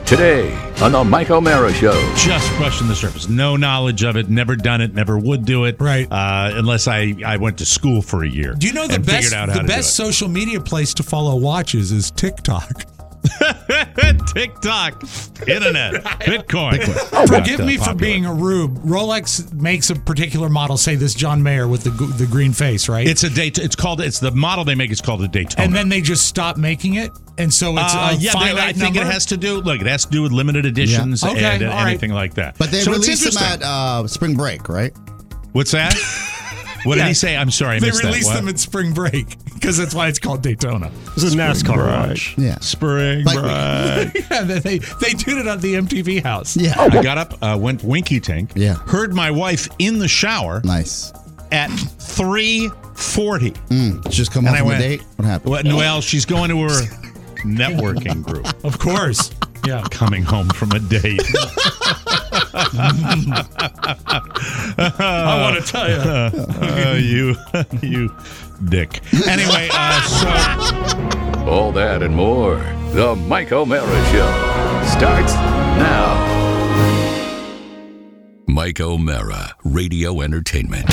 Today on the Mike O'Mara Show. Just brushing the surface. No knowledge of it. Never done it. Never would do it. Right. Unless I went to school for a year. Do you know the best social media place to follow watches is TikTok? TikTok, internet, Bitcoin. Forgive me for being a rube. Rolex makes a particular model, say this John Mayer with the green face, right? It's the model they make is called a Daytona. And then they just stop making it, and so it's a finite I think number? It has to do with limited editions and anything like that. But they released them at spring break, right? What's that? What did he say? I'm sorry, I missed that. They released them at spring break because that's why it's called Daytona. This is NASCAR watch. Yeah. Spring break. Yeah, they did it at the MTV house. Yeah. I got up, went winky tink. Yeah. Heard my wife in the shower. Nice. At 3:40. Just come home from a date? What happened? Well, she's going to her networking group. Of course. Yeah. Coming home from a date. I want to tell you. You dick. Anyway, All that and more. The Mike O'Mara Show starts now. Mike O'Mara, Radio Entertainment.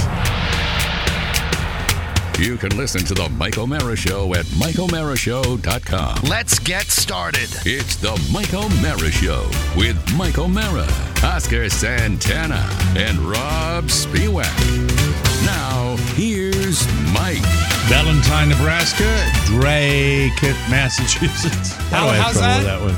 You can listen to the Mike O'Mara Show at MikeO'MaraShow.com. Let's get started. It's the Mike O'Mara Show with Mike O'Mara, Oscar Santana, and Rob Spiewak. Now, here's Mike. Valentine, Nebraska, Drake, Massachusetts. How's that? One?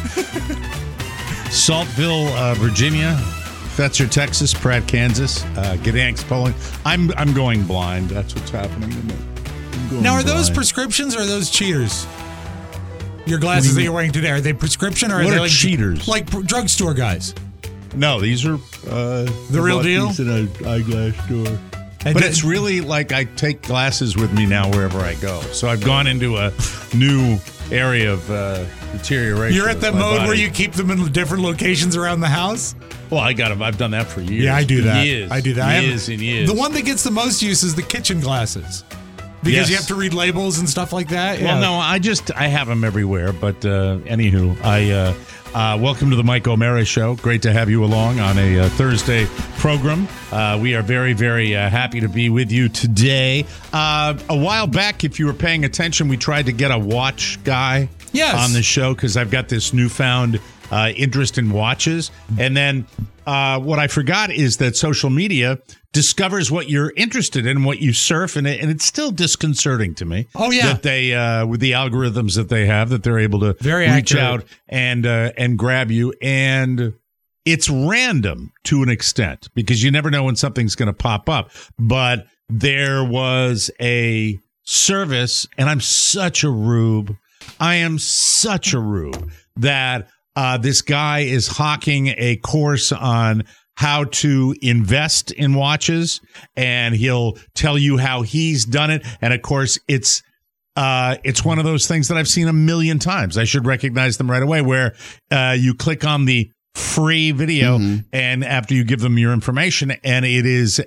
Saltville, Virginia. Fetzer, Texas. Pratt, Kansas. Gdansk, Poland. I'm going blind. That's what's happening to me. Now, are those prescriptions or are those cheaters? Your glasses that you're wearing today, are they prescription or are they like cheaters? Like drugstore guys? No, these are the real deal. In an eyeglass store. But it's really like I take glasses with me now wherever I go. So I've gone into a new area of deterioration. You're at that mode where you keep them in different locations around the house? Well, I've done that for years. Yeah, I do that. Years. Years and years. The one that gets the most use is the kitchen glasses. Because you have to read labels and stuff like that. Well, no, I have them everywhere. But anywho, welcome to the Mike O'Mara Show. Great to have you along on a Thursday program. We are very, very happy to be with you today. A while back, if you were paying attention, we tried to get a watch guy on the show because I've got this newfound interest in watches. And then what I forgot is that social media discovers what you're interested in, what you surf, and it's still disconcerting to me. Oh yeah, that they with the algorithms that they have, that they're able to reach out and grab you, and it's random to an extent because you never know when something's going to pop up. But there was a service, and I'm such a rube. I am such a rube that this guy is hawking a course on how to invest in watches, and he'll tell you how he's done it. And of course, it's one of those things that I've seen a million times. I should recognize them right away, where you click on the free video, and after you give them your information, and it is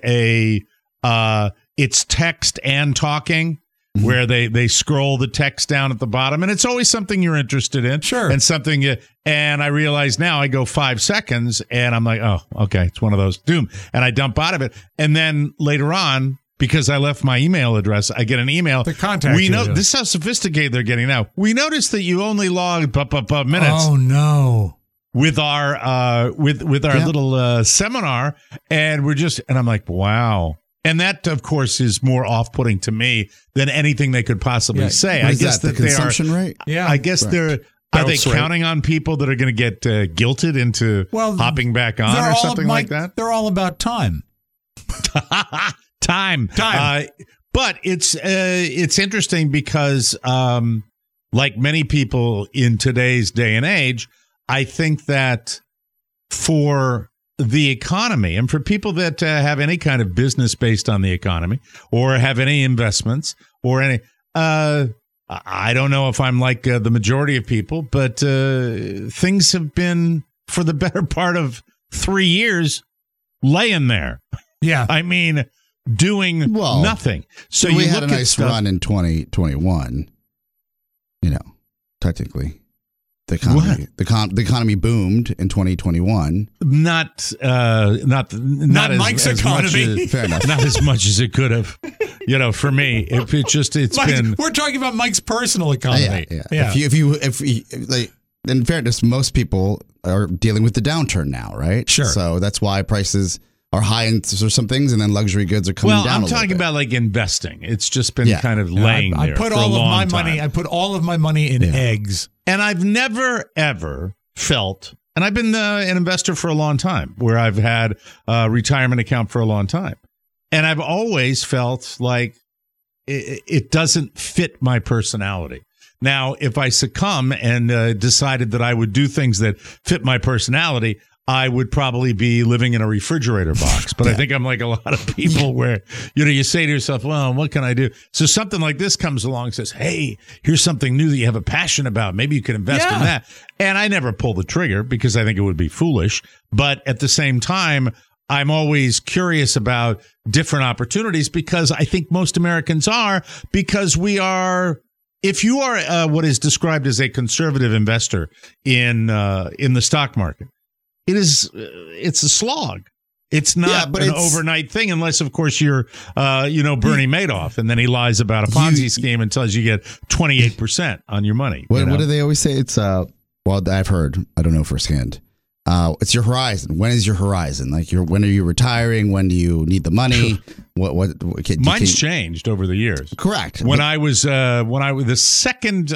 it's text and talking. Where they scroll the text down at the bottom, and it's always something you're interested in. Sure. And something and I realize now I go 5 seconds and I'm like, oh, okay, it's one of those doom. And I dump out of it. And then later on, because I left my email address, I get an email. The contact. This is how sophisticated they're getting now. We noticed that you only logged minutes. Oh no. With our little seminar, and I'm like, wow. And that, of course, is more off-putting to me than anything they could possibly say. I guess that the consumption rate? Yeah. I guess are they counting on people that are going to get guilted into hopping back on or something like that? They're all about time. Time. But it's interesting because, like many people in today's day and age, I think that for the economy and for people that have any kind of business based on the economy or have any investments or any I don't know if I'm like the majority of people, but things have been for the better part of 3 years laying there. Yeah. I mean, doing nothing. So we had a nice run in 2021, technically. the economy. The economy boomed in 2021. Not Mike's economy. Fair enough. Not as much as it could have. For me, it's Mike, been. We're talking about Mike's personal economy. Yeah. If like, in fairness, most people are dealing with the downturn now, right? Sure. So that's why prices are high in some things, and then luxury goods are coming down. Well, I'm a little talking bit. about like investing. It's just been kind of laying I there put for all a of long my time. money. I put all of my money in eggs, and I've never ever felt. And I've been an investor for a long time, where I've had a retirement account for a long time, and I've always felt like it doesn't fit my personality. Now, if I succumb and decided that I would do things that fit my personality, I would probably be living in a refrigerator box. But I think I'm like a lot of people where, you say to yourself, well, what can I do? So something like this comes along and says, hey, here's something new that you have a passion about. Maybe you can invest in that. And I never pull the trigger because I think it would be foolish. But at the same time, I'm always curious about different opportunities because I think most Americans are, because we are. If you are what is described as a conservative investor in the stock market, it's a slog. It's not an overnight thing, unless, of course, you're Bernie Madoff, and then he lies about a Ponzi scheme and tells you get 28% on your money. What do they always say? It's I've heard. I don't know firsthand. It's your horizon. When is your horizon? Like when are you retiring? When do you need the money? Mine's changed over the years. Correct. When I was the second,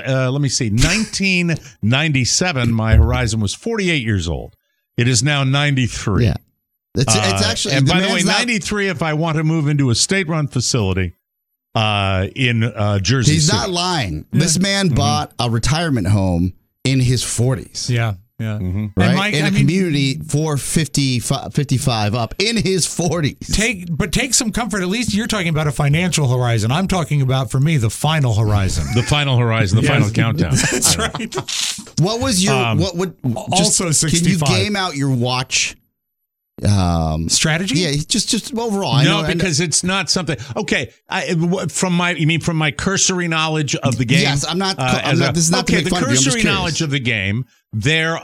1997, my horizon was 48 years old. It is now 93. Yeah. It's actually, and by the way, 93 if I want to move into a state-run facility in Jersey He's City. not lying. Yeah. This man bought a retirement home in his 40s. Yeah. Yeah. Mm-hmm. Right. And Mike, in a community for 55 up in his 40s. Take some comfort. At least you're talking about a financial horizon. I'm talking about, for me, the final horizon. The final horizon, the final countdown. That's right. What was your also 65? Can you game out your watch strategy? Yeah, just overall. Because it's not something. Okay, from my cursory knowledge of the game. Yes, I'm not. This is not okay. To make The fun cursory of you. knowledge of the game. There's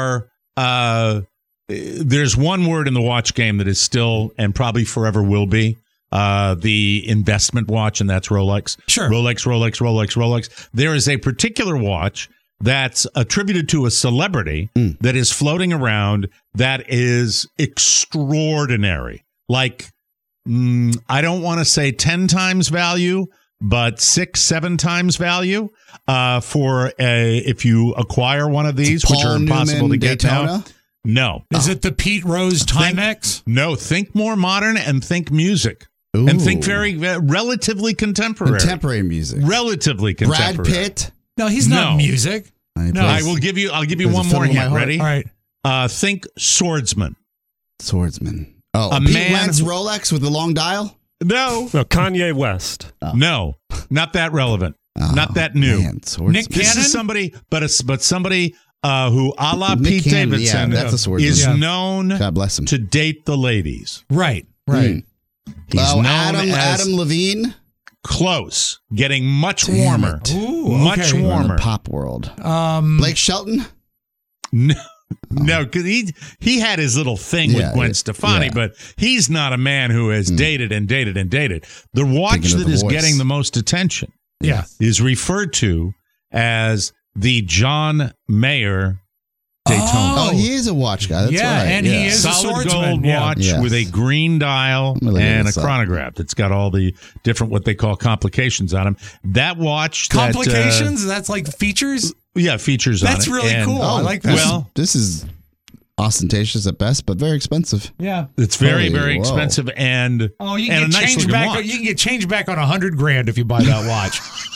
one word in the watch game that is still and probably forever will be the investment watch, and that's Rolex. Sure, Rolex. There is a particular watch that's attributed to a celebrity that is floating around that is extraordinary. Like, I don't want to say 10 times value, but 6-7 times value for if you acquire one of these, which are impossible to get now. No. Is it the Pete Rose Timex? No, think more modern and think music. Ooh. And think very relatively contemporary. Contemporary music. Relatively contemporary. Brad Pitt? No, he's not music. No, I'll give you one more hint. Ready? All right. Think swordsman. Swordsman. Oh, a Pete man Wentz Rolex with the long dial? No, Kanye West. Oh. No, not that relevant. Not that new. Man, Nick This Cannon? is somebody, but somebody who, a la Nick Pete Cannon, Davidson, that's a swordsman. is known God bless him. to date the ladies. Right. He's known as Adam Levine? Close, getting much warmer. Ooh, much okay. warmer. In the pop world. Blake Shelton? No, because he had his little thing with Gwen Stefani, but he's not a man who has dated and dated and dated. The watch that is getting the most attention is referred to as the John Mayer Daytona. Oh, he is a watch guy. That's right. And he is a solid swordsman. gold watch with a green dial and a chronograph that's got all the different what they call complications on them. That watch, complications. That's like features. Yeah, features on it. That's really cool. I like that. Well, this is ostentatious at best, but very expensive. Yeah, it's very expensive, and you can get change back. You can get change back on $100,000 if you buy that watch.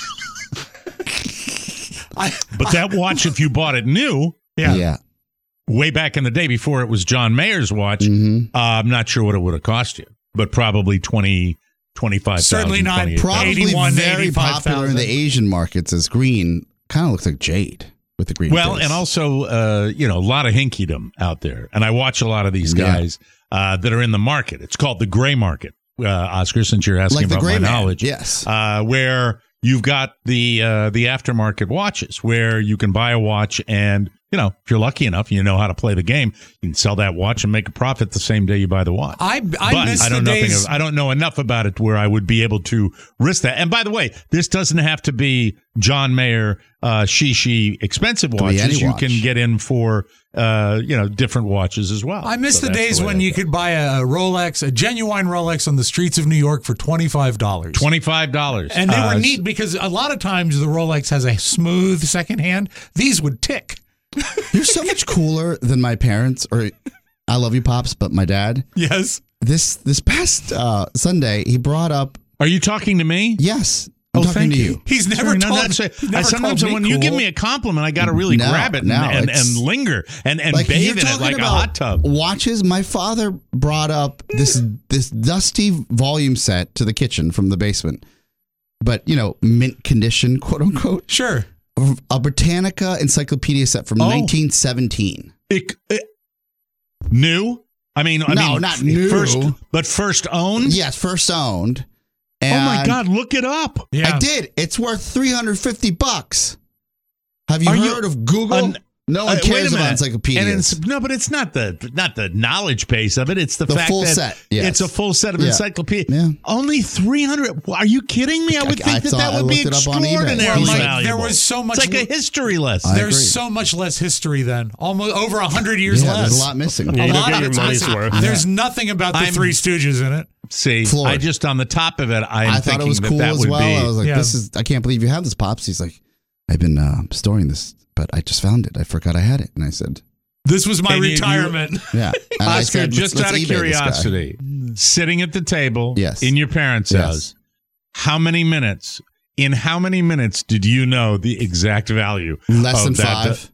But that watch, if you bought it new. Yeah. Way back in the day before it was John Mayer's watch, I'm not sure what it would have cost you, but probably $25,000. Certainly not. Probably very popular in the Asian markets as green. Kind of looks like jade with the green. Well, and also, a lot of hinkeydom out there. And I watch a lot of these guys that are in the market. It's called the gray market, Oscar, since you're asking like about my knowledge. Yes. Where you've got the aftermarket watches where you can buy a watch and, if you're lucky enough, you know how to play the game, you can sell that watch and make a profit the same day you buy the watch. I don't know enough about it where I would be able to risk that. And by the way, this doesn't have to be John Mayer, Shishi expensive watches. You can get in for different watches as well. I miss the days when you could buy a Rolex, a genuine Rolex on the streets of New York for $25. $25. And they were neat because a lot of times the Rolex has a smooth second hand. These would tick. You're so much cooler than my parents, or I love you, Pops, but my dad. Yes. This past Sunday, he brought up. Are you talking to me? Yes. I'm talking to you. He's never told me. Sometimes when you give me a compliment, I got to really grab it and linger and bathe in it like a hot tub. Watches. My father brought up this dusty volume set to the kitchen from the basement, but mint condition, quote unquote. Sure. A Britannica encyclopedia set from 1917. New? I mean, not new. First owned? Yes, first owned. And oh my God, look it up. Yeah. I did. It's worth $350. Have you heard of Google? No one cares about encyclopedias. But it's not the knowledge base of it. It's the fact full that set. Yes. It's a full set of encyclopedia. Yeah. Only 300. Are you kidding me? I would think that would be extraordinarily valuable. There was so much. It's like a history lesson. There's so much less history then. Almost over 100 years less. There's a lot missing. You don't get your money's worth. There's nothing about the Three Stooges in it. See, Floored. I just on the top of it, I thought it was cool as well. I was like, I can't believe you have this, Pops. He's like, I've been storing this, but I just found it. I forgot I had it. And I said, this was my retirement. Yeah. And Oscar, I said, just out of curiosity, sitting at the table in your parents' house, in how many minutes did you know the exact value? Less than 5.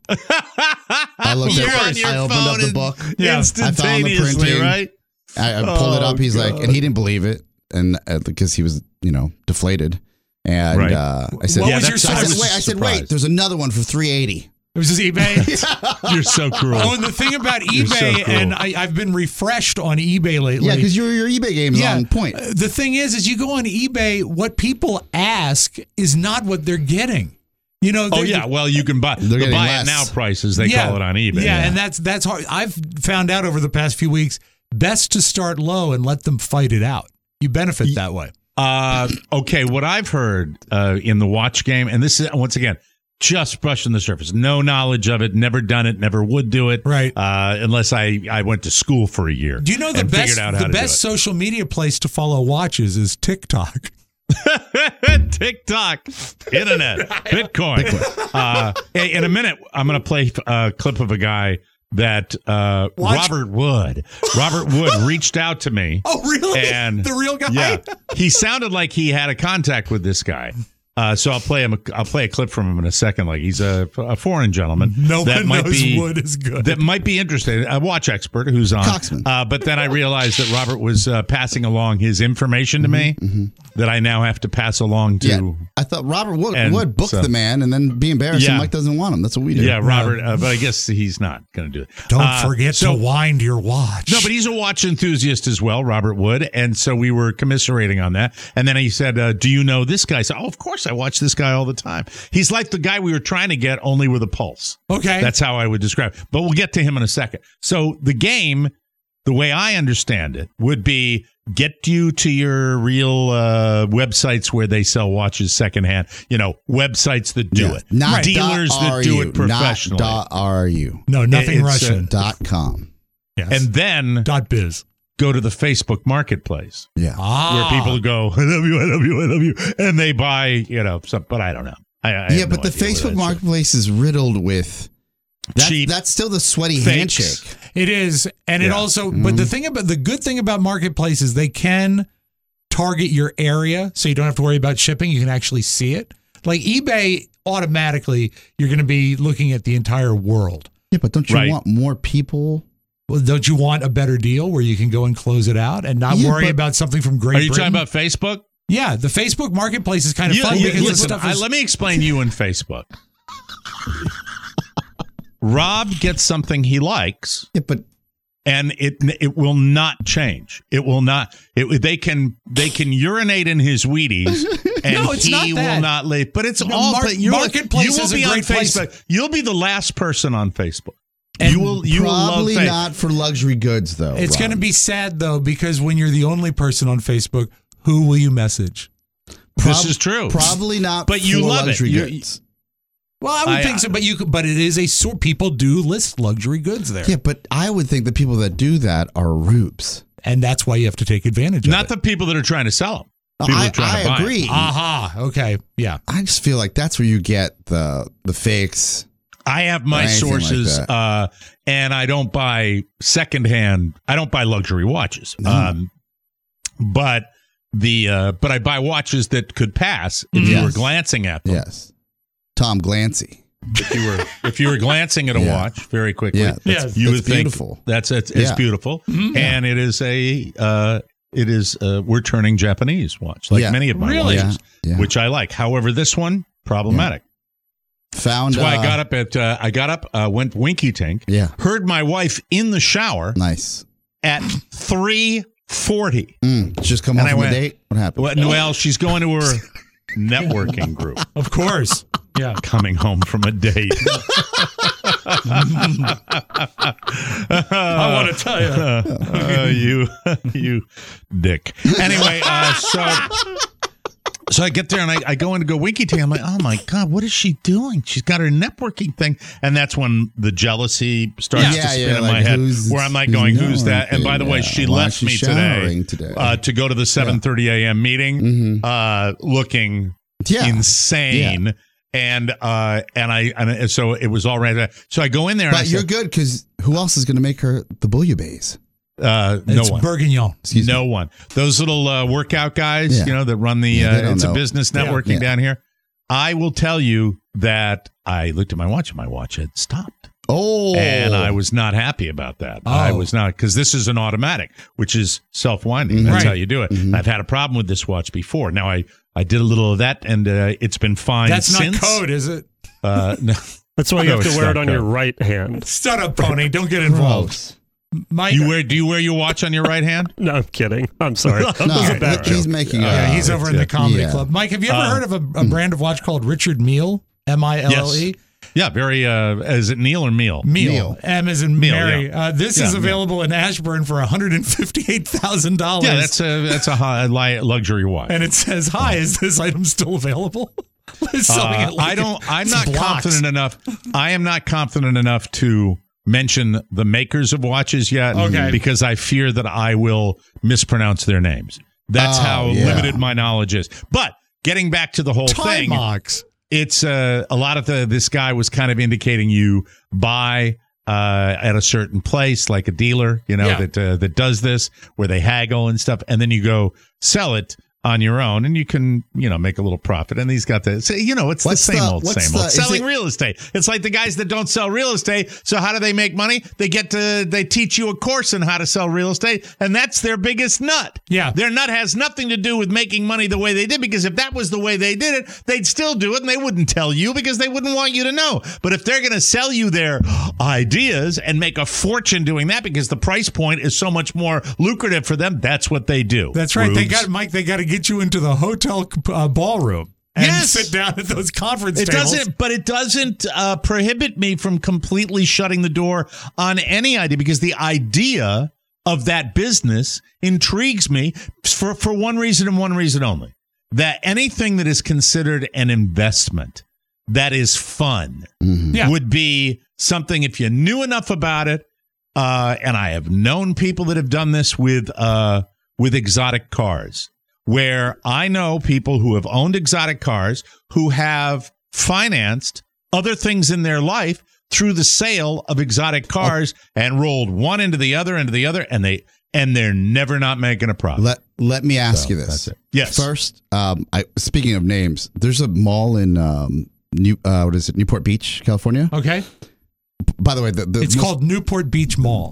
I looked I opened up the book. Instantaneously, right? I pulled it up. He's like, and he didn't believe it, and because he was, deflated. And I said, "What was your source?" I said, wait, there's another one for $380. It was just eBay. You're so cruel. Oh, and the thing about eBay, and I've been refreshed on eBay lately. Yeah, because your eBay game is on point. The thing is you go on eBay, what people ask is not what they're getting. Well, you can buy the buy it now prices. They call it on eBay. Yeah, and that's hard. I've found out over the past few weeks, best to start low and let them fight it out. You benefit that way. Okay, what I've heard in the watch game, and this is, once again, just brushing the surface. No knowledge of it, never done it, never would do it. Right. Unless I went to school for a year. Do you know the best social media place to follow watches is TikTok? TikTok, internet, Bitcoin. In a minute, I'm going to play a clip of a guy that Robert Wood reached out to me. Oh, really? And the real guy? Yeah. He sounded like he had a contact with this guy. So I'll play a clip from him in a second. Like he's a foreign gentleman. No one knows Wood is good. That might be interested. A watch expert who's on. Coxman. But then I realized that Robert was passing along his information to me that I now have to pass along to. Yeah. I thought Robert would book the man and then be embarrassed and Mike doesn't want him. That's what we do. Yeah, Robert. But I guess he's not going to do it. Don't forget to wind your watch. No, but he's a watch enthusiast as well, Robert Wood. And so we were commiserating on that. And then he said, do you know this guy? I said, oh, of course. I watch this guy all the time. He's like the guy we were trying to get, only with a pulse. Okay. That's how I would describe it. But we'll get to him in a second. So the game, the way I understand it, would be get you to your real websites where they sell watches secondhand. Websites that do it. Not dealers that do it professionally. Not .ru. No, nothing Russian. .com. Yes. And then .biz. Go to the Facebook Marketplace. Yeah. Where people go, I love you. And they buy, but I don't know. But the Facebook Marketplace is riddled with cheap. That's still the sweaty fakes. handshake. It is. And it also, but the good thing about marketplaces, they can target your area so you don't have to worry about shipping. You can actually see it. Like eBay, automatically, you're going to be looking at the entire world. Yeah, but don't you want more people? Well, don't you want a better deal where you can go and close it out and not worry about something from Great Britain? Are you talking about Facebook? Yeah, the Facebook Marketplace is kind of fun because the stuff is... let me explain you and Facebook. Rob gets something he likes. Yeah, but And it will not change. It will not. They can urinate in his Wheaties, and No, it's he not that. will not leave. But it's No, all. Marketplace you will is a be on great place. Facebook. You'll be the last person on Facebook. And you will love Probably Facebook. not for luxury goods, though. It's Rob. going to be sad, though, because when you're the only person on Facebook, who will you message? This is true. Probably not. But you for love it. luxury You- goods. Well, I would think so, but it is a sort. People do list luxury goods there, Yeah, but I would think the people that do that are rubes. and that's why you have to take advantage of Not it. the people that are trying to sell them. People that are trying to buy 'em. agree. Aha. Okay. Yeah. I just feel like that's where you get the fakes. I have my Anything like sources, that. and I don't buy secondhand. I don't buy luxury watches, but I buy watches that could pass if you Yes. were glancing at them. Yes. Tom Glancy. If you were glancing at a Yeah. watch very quickly, Yeah, Yes. you it's would think beautiful. it's Yeah. beautiful, and it is we're turning Japanese watch like Yeah. many of my Really? watches, Yeah. which I like. However, this one problematic. Found. That's why I got up, went winky tink. Yeah. Heard my wife in the shower Nice. at 3:40. Just come And home I from a went, date. What happened? Well, she's going to her networking group. Of course. Yeah. Coming home from a date. I want to tell you. You dick. Anyway, so I get there and I go in to go winky tink. I'm like, oh my God, what is she doing? She's got her networking thing. And that's when the jealousy starts to spin in my like, head, where I'm like going, who's that? And by the way, she Why left is she me showering today to go to the 7:30 a.m. meeting, looking Yeah. insane. Yeah. And so it was all right. So I go in there, and I But you're said, good because who else is going to make her the bouillabaisse? no It's one. Bourguignon. Excuse me. No one. Those little workout guys, Yeah. that run the Yeah, they don't it's know. a business networking Yeah. down here. I will tell you that I looked at my watch and my watch had stopped. Oh. And I was not happy about that. I Oh. was not, because this is an automatic, which is self-winding. That's Right. how you do it. I've had a problem with this watch before. Now, I did a little of that, and it's been fine That's since. not code, is it? No. That's why you No, have it's to wear it not on your code. right hand. Shut up, Pony. Don't get involved. Gross. Mike, Do you wear your watch on your right hand? No, I'm kidding. I'm sorry. That No, was a bad he's joke. making. yeah, he's over in the comedy yeah. club. Mike, have you ever heard of a brand of watch called Richard Mille? M-I-L-L-E? Yeah, very. Is it Neil or Meal? Meal. M as in Meal, Mary. yeah. This Yeah, is Meal. available in Ashburn for $158,000. Yeah, that's a high luxury watch. And it says, "Hi, is this item still available?" It's selling it like I'm it's not blocks. confident enough. I am not confident enough to mention the makers of watches yet, Okay. because I fear that I will mispronounce their names. That's how yeah. limited my knowledge is. But getting back to the whole thing, Timex. it's a lot of this guy was kind of indicating you buy at a certain place, like a dealer, Yeah. that does this, where they haggle and stuff, and then you go sell it on your own, and you can make a little profit. And he's got it's What's the same old is selling it- real estate. It's like the guys that don't sell real estate. So how do they make money? They teach you a course on how to sell real estate, and that's their biggest nut. Yeah. Their nut has nothing to do with making money the way they did, because if that was the way they did it, they'd still do it, and they wouldn't tell you because they wouldn't want you to know. But if they're going to sell you their ideas and make a fortune doing that because the price point is so much more lucrative for them, that's what they do. That's right. They Rubes. got to get you into the hotel ballroom and Yes. sit down at those conference It tables. doesn't prohibit me from completely shutting the door on any idea, because the idea of that business intrigues me for one reason and one reason only: that anything that is considered an investment that is fun Yeah. would be something, if you knew enough about it. And I have known people that have done this with exotic cars, where I know people who have owned exotic cars who have financed other things in their life through the sale of exotic cars and rolled one into the other, and they're never not making a profit. Let me ask you this. that's it. Yes. First, speaking of names, there's a mall in Newport Beach, California. Okay. By the way, It's called Newport Beach Mall.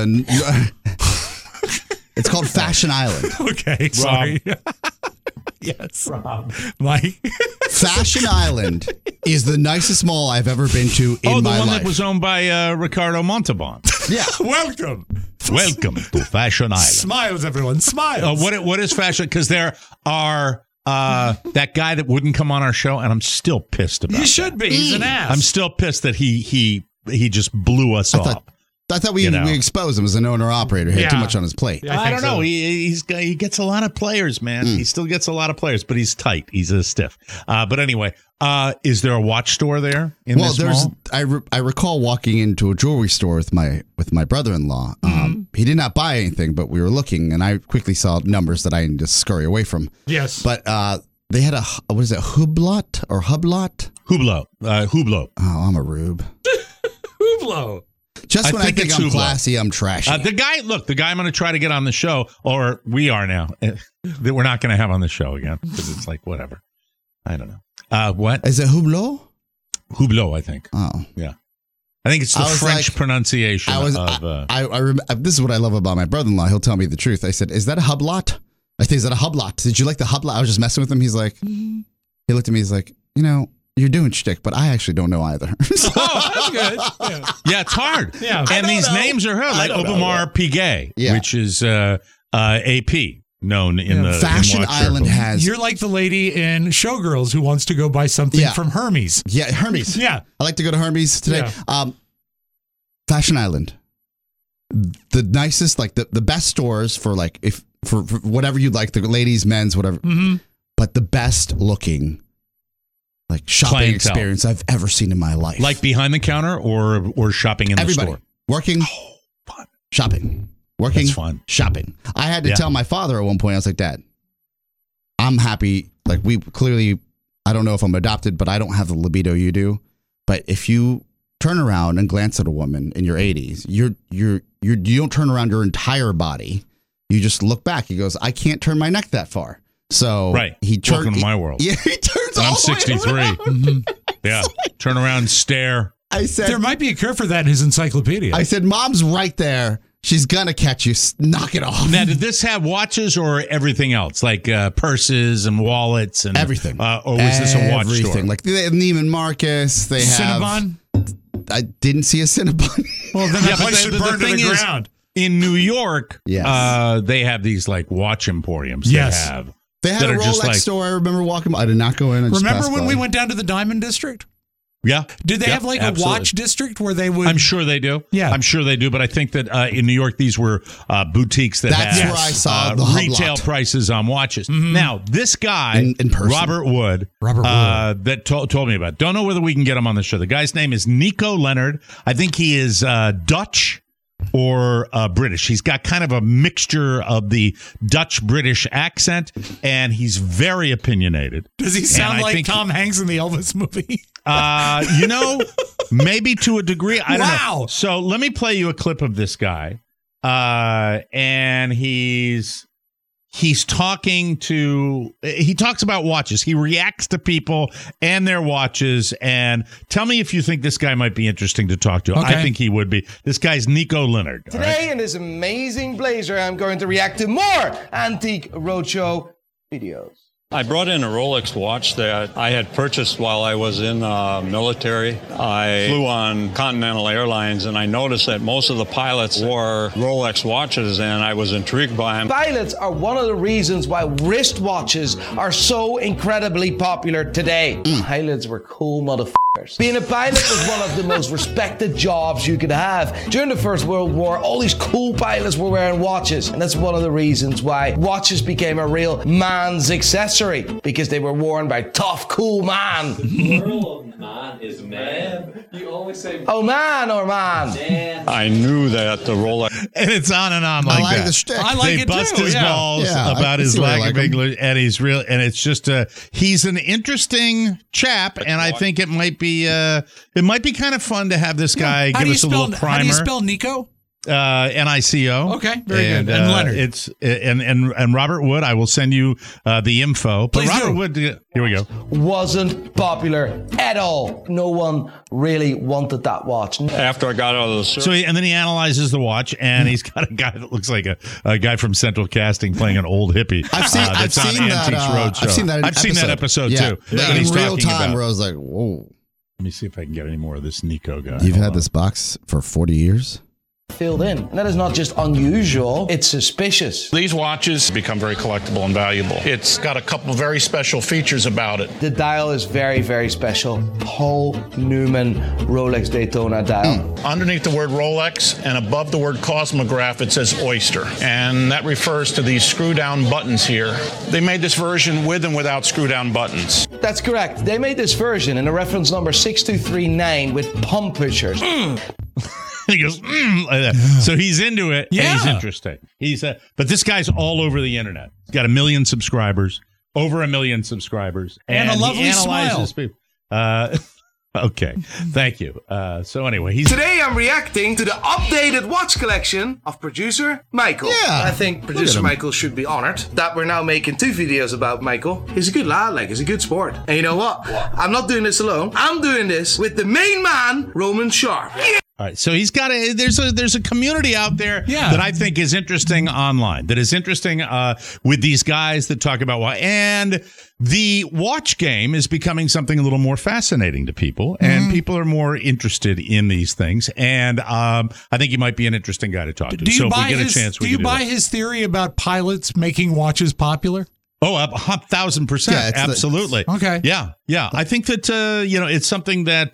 It's called Fashion Island. Okay. Sorry. Yes. Mike. Fashion Island is the nicest mall I've ever been to in the my one life. that was owned by Ricardo Montalban. Yeah. Welcome. Welcome to Fashion Island. Smiles, everyone. Smiles. What is fashion? Because there are that guy that wouldn't come on our show, and I'm still pissed about. He should be. He's an ass. I'm still pissed that he just blew us off. I thought we exposed him as an owner-operator. He had too much on his plate. Yeah, I don't know. He gets a lot of players, man. He still gets a lot of players, but he's tight. He's a stiff. But anyway, is there a watch store there in this mall? I recall walking into a jewelry store with my brother-in-law. He did not buy anything, but we were looking, and I quickly saw numbers that I need to scurry away from. Yes. But they had what is it, Hublot or Hublot? Hublot. Hublot. Oh, I'm a rube. Hublot. Just when I think I'm Hublot. Classy, I'm trashy. The guy I'm going to try to get on the show, or we are now, that we're not going to have on the show again, because it's like, whatever. I don't know. What? Is it Hublot? Hublot, I think. Oh. Yeah. I think it's the French pronunciation this is what I love about my brother-in-law. He'll tell me the truth. I said, is that a Hublot? I think, is that a Hublot? Did you like the Hublot? I was just messing with him. He's like, he looked at me. He's like, you're doing shtick, but I actually don't know either. Oh, that's good. Yeah, it's hard. Yeah. And these names are hard, like Aubameyang Piguet, which is AP, known in the Fashion in watch Island circles. has. You're like the lady in Showgirls who wants to go buy something from Hermes. Yeah, Hermes. Yeah. I like to go to Hermes today. Yeah. Fashion Island. The nicest, like the best stores for like for whatever you'd like, the ladies, men's, whatever. Mm-hmm. But the best looking like shopping Clientele. experience I've ever seen in my life. Like behind the counter or shopping in Everybody. the store? Working, fun. shopping. Working, That's fun. shopping. I had to tell my father at one point, I was like, Dad, I'm happy. Like we clearly, I don't know if I'm adopted, but I don't have the libido you do. But if you turn around and glance at a woman in your 80s, you don't turn around your entire body. You just look back. He goes, I can't turn my neck that far. So he turned. Welcome to my world. Yeah, he turns. And I'm all the way 63. Mm-hmm. Yeah. Turn around and stare. I said there might be a curve for that in his encyclopedia. I said, Mom's right there. She's gonna catch you. Knock it off. Now, did this have watches or everything else, like purses and wallets and everything? Or was this a watch store? Like they have Neiman Marcus. They have Cinnabon. I didn't see a Cinnabon. Well, then that place should burn to the ground. In New York, yes. They have these like watch emporiums. Yes. They had a Rolex store. I remember walking by. I did not go in. Remember when we went down to the Diamond District? Yeah. Did they have like a watch district where they would? I'm sure they do. Yeah. I'm sure they do. But I think that in New York, these were boutiques that That's had where I saw the retail prices on watches. Mm-hmm. Now, this guy, in person. Robert Wood, that told me about it. Don't know whether we can get him on the show. The guy's name is Nico Leonard. I think he is Dutch or British. He's got kind of a mixture of the Dutch-British accent, and he's very opinionated. Does he sound like Tom Hanks in the Elvis movie? Maybe to a degree. I don't know. Wow. So let me play you a clip of this guy. And he talks about watches. He reacts to people and their watches. And tell me if you think this guy might be interesting to talk to. Okay. I think he would be. This guy's Nico Leonard. Today in this amazing blazer, I'm going to react to more Antique Roadshow videos. I brought in a Rolex watch that I had purchased while I was in the military. I flew on Continental Airlines, and I noticed that most of the pilots wore Rolex watches, and I was intrigued by them. Pilots are one of the reasons why wristwatches are so incredibly popular today. Pilots were cool motherfuckers. Being a pilot was one of the most respected jobs you could have. During the First World War, all these cool pilots were wearing watches, and that's one of the reasons why watches became a real man's accessory, because they were worn by tough, cool man. Plural of man is man. You always say man or man. Man. I knew that the Rolex... And it's on and on like I like that. the shtick. I like They it bust too. his balls about his lack of English, and he's real. And it's just he's an interesting chap, and I think it might be kind of fun to have this guy give us a little primer. How do you spell Nico? Nico. Okay, very good. And Leonard. It's and Robert Wood. I will send you the info. But Please Robert do. Wood, here we go. Wasn't popular at all. No one really wanted that watch. After I got out of the service... So and then he analyzes the watch, and he's got a guy that looks like a guy from Central Casting playing an old hippie. I've seen that. I've seen that episode too. Yeah, And in he's real talking time, about- where I was like, "Whoa." Let me see if I can get any more of this Nico guy. You've Hold had on. this box for 40 years? filled in. And that is not just unusual, it's suspicious. These watches become very collectible and valuable. It's got a couple of very special features about it. The dial is very, very special. Paul Newman Rolex Daytona dial. Underneath the word Rolex and above the word Cosmograph, it says Oyster. And that refers to these screw-down buttons here. They made this version with and without screw-down buttons. That's correct. They made this version in a reference number 6239 with pump pushers. He goes, like that. So he's into it, and he's interesting. But this guy's all over the internet. He's got 1 million subscribers, over 1 million subscribers, and a lovely smile. People. Okay, thank you. So anyway, Today I'm reacting to the updated watch collection of producer Michael. Yeah. I think producer Michael should be honored that we're now making 2 videos about Michael. He's a good lad, like he's a good sport. And you know what? I'm not doing this alone. I'm doing this with the main man, Roman Sharp. Yeah. All right, so he's got there's a community out there that I think is interesting online, that is interesting with these guys that talk about why. And the watch game is becoming something a little more fascinating to people, and people are more interested in these things. And I think he might be an interesting guy to talk to. So if we get a chance, we can do buy his theory about pilots making watches popular? Oh, 1,000%. Yeah, absolutely. Okay. Yeah. I think that, it's something that,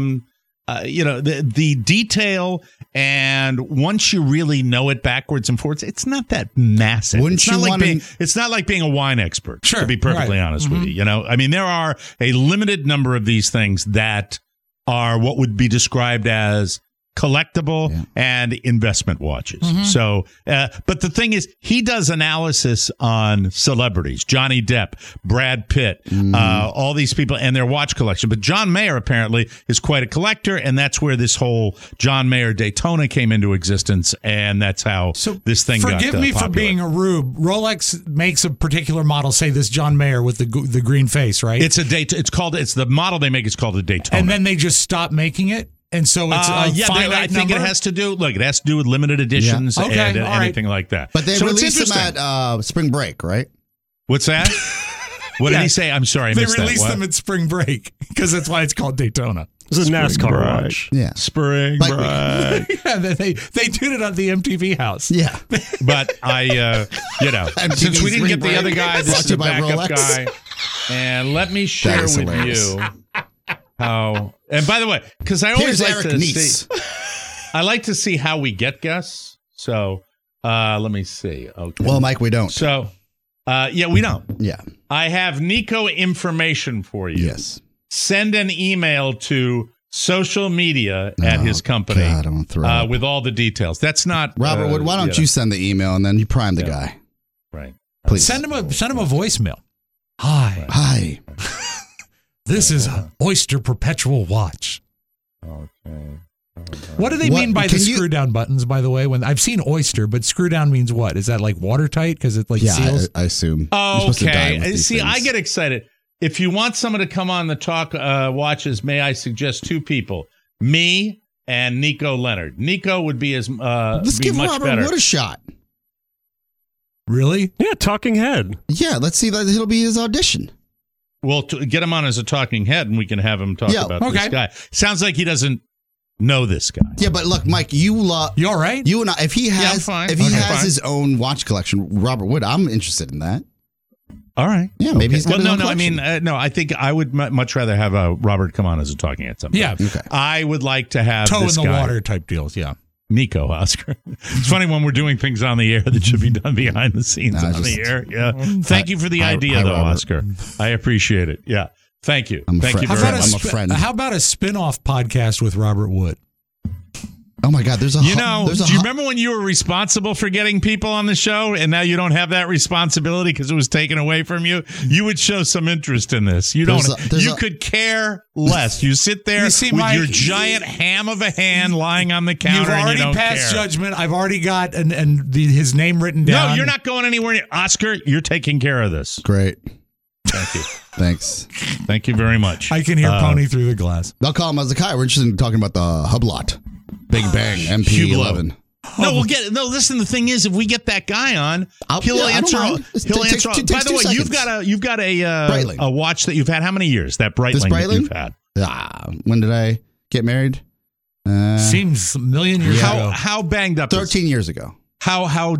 the detail, and once you really know it backwards and forwards, it's not that massive. It's not like being a wine expert, to be perfectly honest with you. I mean, there are a limited number of these things that are what would be described as collectible and investment watches. So, but the thing is, he does analysis on celebrities, Johnny Depp, Brad Pitt, all these people and their watch collection. But John Mayer apparently is quite a collector, and that's where this whole John Mayer Daytona came into existence, and that's how this thing got Forgive me popular. for being a rube. Rolex makes a particular model, say this John Mayer with the green face, right? It's the model they make is called a Daytona. And then they just stop making it? And so it's a finite I think number? it has to do with limited editions and anything like that. But they released them at spring break, right? What's that? What did he say? I'm sorry, I missed that. They released them at spring break because that's why it's called Daytona. This is a NASCAR watch. Yeah. Spring break. Yeah, they did it on the MTV house. Yeah. But since we didn't get the other guy, this is a backup guy. And let me share with you how. And by the way, because I always like to see, I like to see how we get guests. So let me see. Okay. Well, Mike, we don't. So, we don't. Yeah. I have Nico information for you. Yes. Send an email to social media at his company with all the details. That's not Robert. Why don't you send the email and then you prime the guy? Right. Please send him a voicemail. Hi. Hi. This is an Oyster Perpetual watch. Okay. What do they mean by the screw down buttons, by the way? When I've seen Oyster, but screw down means what? Is that like watertight because it seals? I assume. Okay. See, I get excited. If you want someone to come on the talk watches, may I suggest 2 people? Me and Nico Leonard. Nico would be let's give Robert Wood a shot. Really? Yeah, talking head. Yeah, let's see that it'll be his audition. Well, get him on as a talking head, and we can have him talk about this guy. Sounds like he doesn't know this guy. Yeah, but look, Mike, you all right? You and I, if he has his own watch collection, Robert Wood, I'm interested in that. All right. Yeah, maybe he's got his own collection. I mean, I think I would much rather have Robert come on as a talking head sometime. Yeah. Okay. I would like to have toe this in the guy, water type deals. Yeah. Nico, Oscar. It's funny when we're doing things on the air that should be done behind the scenes the air. Yeah. Thank you for the idea, though, Robert. Oscar. I appreciate it. Yeah. Thank you. Thank you very much. I'm a friend. How about a spin-off podcast with Robert Wood? Oh my God! Do you remember when you were responsible for getting people on the show, and now you don't have that responsibility because it was taken away from you? You would show some interest in this. You don't. You could care less. You sit there with your giant ham of a hand lying on the counter. You've already and you don't passed care. Judgment. I've already got his name written down. No, you're not going anywhere near Oscar. You're taking care of this. Great. Thank you. Thanks. Thank you very much. I can hear Pony through the glass. They'll call him Hezekiah. We're interested in talking about the Hublot. Big Bang, MP11. Listen, the thing is, if we get that guy on, he'll answer. He'll answer. By the way, you've got a watch that you've had how many years? That Breitling that you've had. When did I get married? Seems a million years ago. How banged up? 13 years ago. How?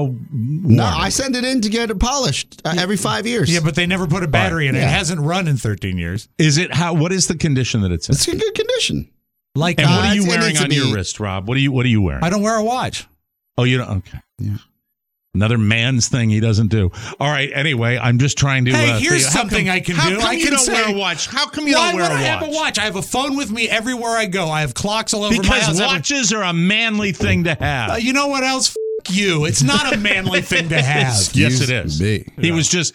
No, I send it in to get it polished every 5 years. Yeah, but they never put a battery in it. Yeah. It hasn't run in 13 years. Is it what is the condition that it's in? It's in good condition. Like, and what are you it wearing needs to on your be- wrist, Rob? What are you wearing? I don't wear a watch. Oh, you don't? Okay. Yeah. Another man's thing he doesn't do. All right. Anyway, I'm just trying to. Hey, here's how something come- I can how do. Come I you can don't say, wear a watch? How come you why don't wear would a watch? I have a watch? I have a phone with me everywhere I go. I have clocks all over my Because house. watches are a manly thing to have. You know what else? You. It's not a manly thing to have. Yes, it is. Me. He was just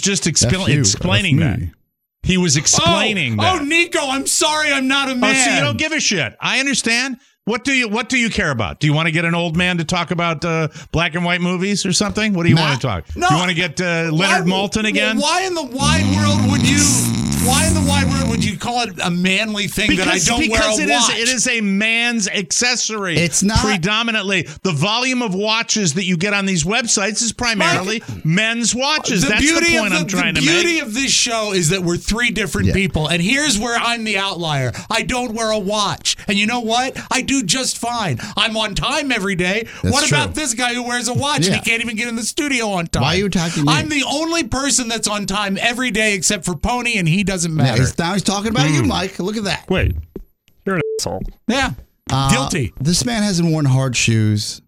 explaining F that. He was explaining that. Oh, Nico, I'm sorry, I'm not a man. Oh, so you don't give a shit. I understand. What do you care about? Do you want to get an old man to talk about black and white movies or something? What do you want to talk? No. Do you want to get Leonard Maltin again? Why in the wide world would you? Why in the wide world would you call it a manly thing that I don't wear a watch? Because it is a man's accessory. It's not predominantly. The volume of watches that you get on these websites is primarily men's watches. That's the point I'm trying to make. The beauty of this show is that we're three different people, and here's where I'm the outlier. I don't wear a watch, and you know what? I do just fine. I'm on time every day. What about this guy who wears a watch and he can't even get in the studio on time? Why are you attacking me? I'm the only person that's on time every day except for Pony, and he doesn't matter. Now he's talking about you, Mike. Look at that. Wait, you're an asshole. Yeah. Guilty. This man hasn't worn hard shoes.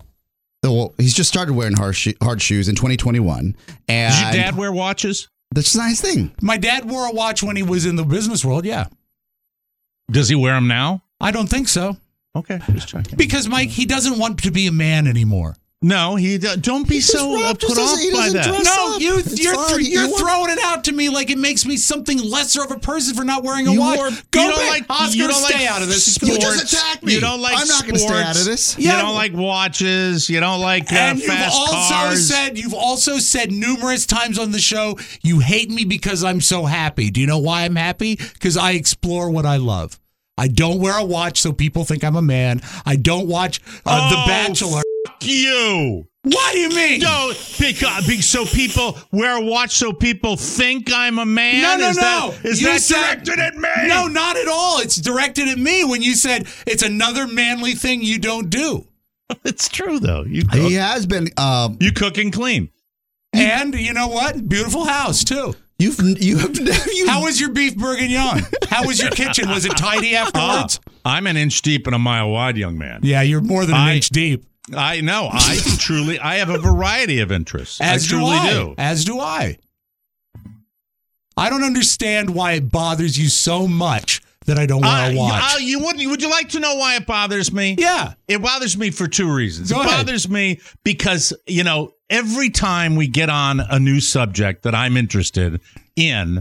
Well, he's just started wearing hard shoes in 2021. And Does your dad wear watches? That's a nice thing. My dad wore a watch when he was in the business world, yeah. Does he wear them now? I don't think so. Okay, just checking. Because, Mike, he doesn't want to be a man anymore. No, don't be so put off by that. No, you're throwing it out to me like it makes me something lesser of a person for not wearing a watch. Go back, Oscar, stay out of this. Sports. You just attacked me. You don't like I'm not going to stay out of this. You don't like watches. You don't like and fast cars. You've also said numerous times on the show, you hate me because I'm so happy. Do you know why I'm happy? Because I explore what I love. I don't wear a watch so people think I'm a man. I don't watch The Bachelor. Fuck you. What do you mean? No, because so people wear a watch so people think I'm a man? No. Is that directed at me? No, not at all. It's directed at me when you said it's another manly thing you don't do. It's true, though. He has been. You cook and clean. And you know what? Beautiful house, too. How was your beef bourguignon? How was your kitchen? Was it tidy afterwards? I'm an inch deep and a mile wide, young man. Yeah, you're more than an inch deep. I know. I have a variety of interests. As I truly do. As do I. I don't understand why it bothers you so much that I don't wear a watch. Would you like to know why it bothers me? Yeah. It bothers me for two reasons. Go ahead. Bothers me because, every time we get on a new subject that I'm interested in,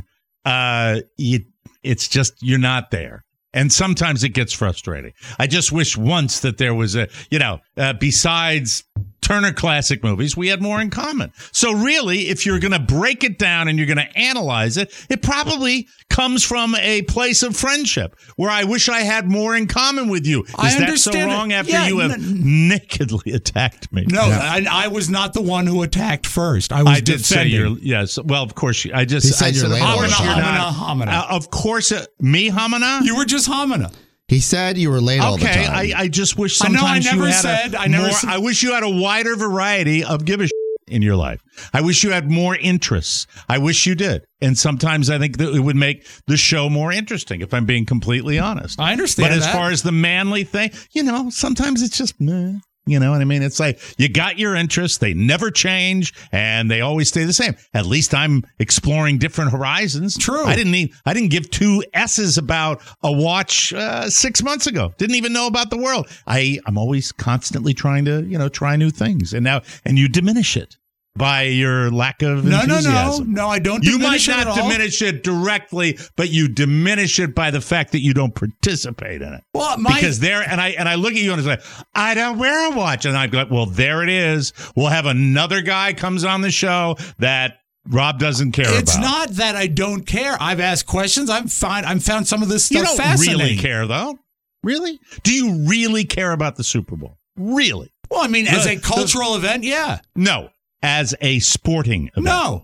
it's just you're not there. And sometimes it gets frustrating. I just wish once that there was besides Turner Classic Movies, we had more in common. So really, if you're going to break it down and you're going to analyze it, it probably comes from a place of friendship where I wish I had more in common with you. Is that so wrong after you have nakedly attacked me? No, I was not the one who attacked first. I was did say yes. Well, of course, I said Hamina. Of course, me, Hamina? You were just Hamina. He said you were late all the time. Okay, I just wish sometimes I wish you had a wider variety of give a shit in your life. I wish you had more interests. I wish you did. And sometimes I think that it would make the show more interesting, if I'm being completely honest. I understand But as far as the manly thing, sometimes it's just meh. You know what I mean? It's like you got your interests. They never change and they always stay the same. At least I'm exploring different horizons. True. I didn't give two S's about a watch 6 months ago. Didn't even know about the world. I'm always constantly trying to, try new things. And you diminish it by your lack of enthusiasm. No, I don't. You might diminish it not diminish it directly, but you diminish it by the fact that you don't participate in it. Well, because I look at you and I say, I don't wear a watch, and I go, well, there it is. We'll have another guy comes on the show that Rob doesn't care about. It's not that I don't care. I've asked questions. I've found some of this stuff fascinating. You don't really care, though. Really? Do you really care about the Super Bowl? Really? Well, I mean, as a cultural event, yeah. No. As a sporting event. No.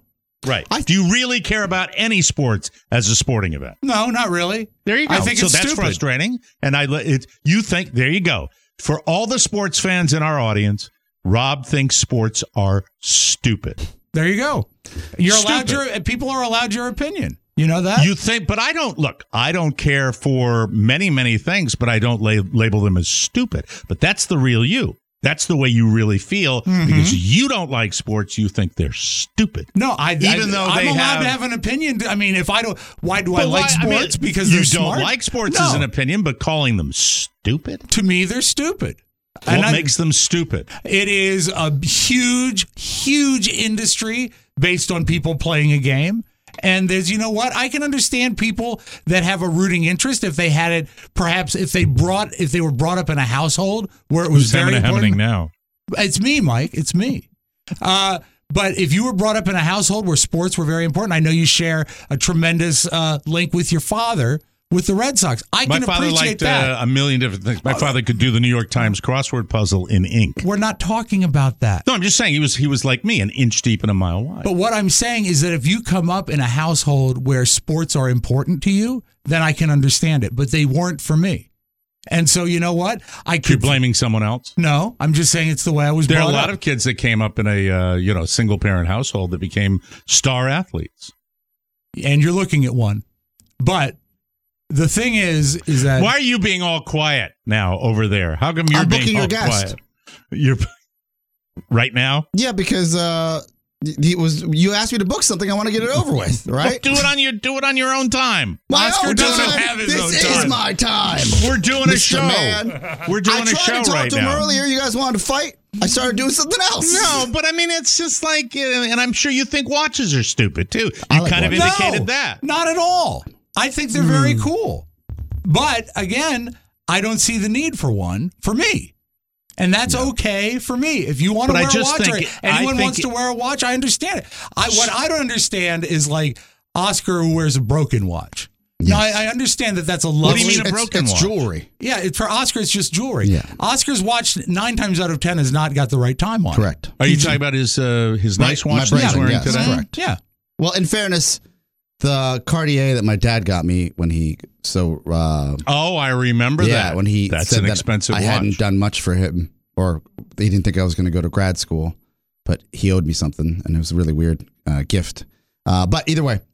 Right. Do you really care about any sports as a sporting event? No, not really. There you go. I think so it's that's stupid. frustrating. And you think, there you go. For all the sports fans in our audience, Rob thinks sports are stupid. There you go. You're allowed people are allowed your opinion. You know that? You think, but I don't care for many, many things, but I don't label them as stupid. But that's the real you. That's the way you really feel because you don't like sports. You think they're stupid. No, I'm allowed to have an opinion. I mean, if I don't, why do I like sports? Because you they're don't smart? like sports as an opinion, but calling them stupid? To me, they're stupid. What makes them stupid? It is a huge, huge industry based on people playing a game. And there's, you know what? I can understand people that have a rooting interest if they had it, perhaps if they were brought up in a household where it was very important. Happening now? It's me, Mike. It's me. But if you were brought up in a household where sports were very important, I know you share a tremendous link with your father with the Red Sox. I can appreciate that. My father liked a million different things. My father could do the New York Times crossword puzzle in ink. We're not talking about that. No, I'm just saying he was like me, an inch deep and a mile wide. But what I'm saying is that if you come up in a household where sports are important to you, then I can understand it. But they weren't for me. And so, you know what? You're blaming someone else? No, I'm just saying it's the way I was brought up. There are a lot of kids that came up in a single parent household that became star athletes. And you're looking at one. But the thing is that why are you being all quiet now over there? How come you're being all quiet? You're right now? Yeah, because you asked me to book something. I want to get it over with, right? Well, do it on your own time. Oscar doesn't have his own time. This is my time. We're doing a show. Man. We're doing a show right now. I tried to talk to him earlier. You guys wanted to fight. I started doing something else. No, but I mean, it's just like, and I'm sure you think watches are stupid too. You kind of indicated that. Not at all. I think they're very cool. But again, I don't see the need for one for me. And that's okay for me. If you want to wear a watch or anyone wants to wear a watch, I understand it. What I don't understand is like Oscar who wears a broken watch. Yes. Now, I understand that that's a lovely... What do you mean a broken watch? It's jewelry. Yeah, for Oscar, it's just jewelry. Yeah. Oscar's watch 9 times out of 10 has not got the right time on it. Correct. Are you talking about his nice watch that he's wearing today? Correct. Yeah. Well, in fairness... The Cartier that my dad got me when he I remember that. Yeah, when he that's said an that expensive I watch. hadn't done much for him, or he didn't think I was going to go to grad school, but he owed me something, and it was a really weird gift. But either way,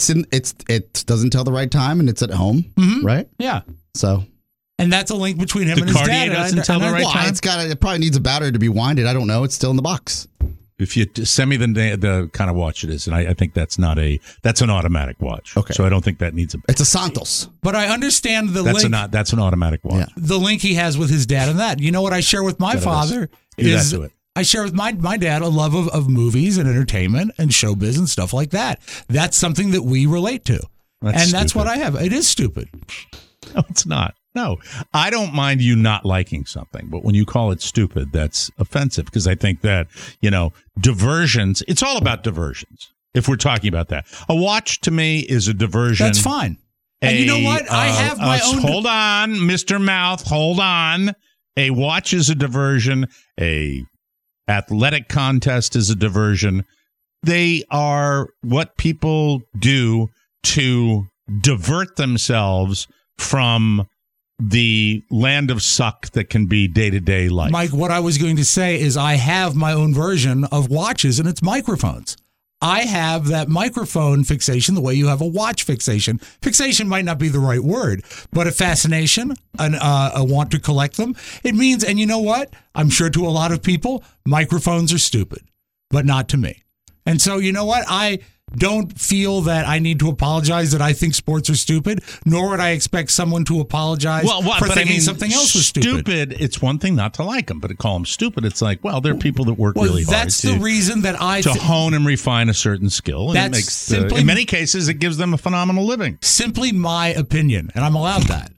it doesn't tell the right time, and it's at home, right? Yeah. So. And that's a link between him and his Cartier dad. Doesn't tell the right time. It probably needs a battery to be winded. I don't know. It's still in the box. If you send me the kind of watch it is, and I think that's an automatic watch. Okay. So I don't think that needs It's a Santos. But I understand the link. That's an automatic watch. Yeah. The link he has with his dad and that. You know what I share with my father is I share with my dad a love of movies and entertainment and showbiz and stuff like that. That's something that we relate to. That's what I have. It is stupid. No, it's not. No, I don't mind you not liking something, but when you call it stupid, that's offensive because I think that, diversions, it's all about diversions. If we're talking about that, a watch to me is a diversion. That's fine. And you know what? I have my own. Hold on, Mr. Mouth. Hold on. A watch is a diversion. A athletic contest is a diversion. They are what people do to divert themselves from the land of suck that can be day-to-day life. Mike, what I was going to say is I have my own version of watches, and it's microphones. I have that microphone fixation the way you have a watch fixation. Fixation might not be the right word, but a fascination, a want to collect them. It means, and you know what? I'm sure to a lot of people, microphones are stupid, but not to me. And so, you know what? I don't feel that I need to apologize that I think sports are stupid, nor would I expect someone to apologize for thinking something else was stupid. It's one thing not to like them, but to call them stupid, it's like, well, there are people that work really hard. That's the reason that to hone and refine a certain skill. And it makes in many cases, it gives them a phenomenal living. Simply my opinion, and I'm allowed that.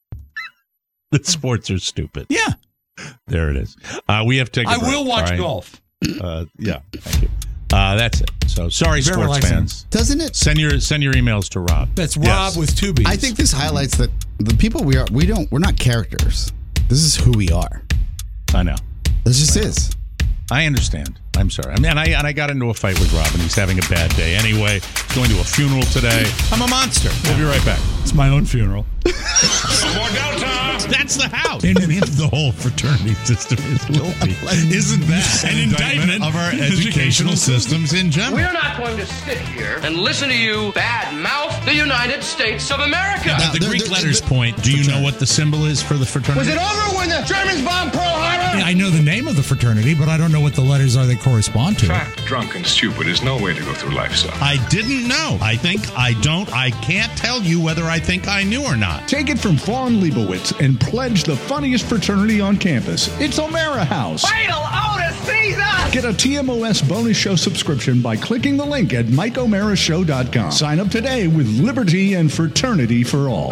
That sports are stupid. Yeah. There it is. We have to take a break. I will watch golf. Yeah, thank you. That's it. So sorry, Very sports relaxing. fans. Doesn't it? Send your emails to Rob. That's Rob with 2 B's. I think this highlights that the people we're not characters. This is who we are. I know. This just is. I understand. I'm sorry. I mean, I got into a fight with Robin. He's having a bad day. Anyway, going to a funeral today. I'm a monster. We'll be right back. It's my own funeral. More Delta! That's the house. And the whole fraternity system is guilty. Isn't that an indictment of our educational systems in general? We're not going to sit here and listen to you badmouth the United States of America. At the Greek letters point, do you know what the symbol is for the fraternity? Was it over when the Germans bombed Pearl Harbor? I know the name of the fraternity, but I don't know what the letters are they correspond to. Fat, drunk, and stupid is no way to go through life, son. I didn't know. I think I don't. I can't tell you whether I think I knew or not. Take it from Vaughn Leibowitz and pledge the funniest fraternity on campus. It's O'Mara House. Fatal Otis Caesar! Get a TMOS bonus show subscription by clicking the link at MikeO'MaraShow.com. Sign up today with liberty and fraternity for all.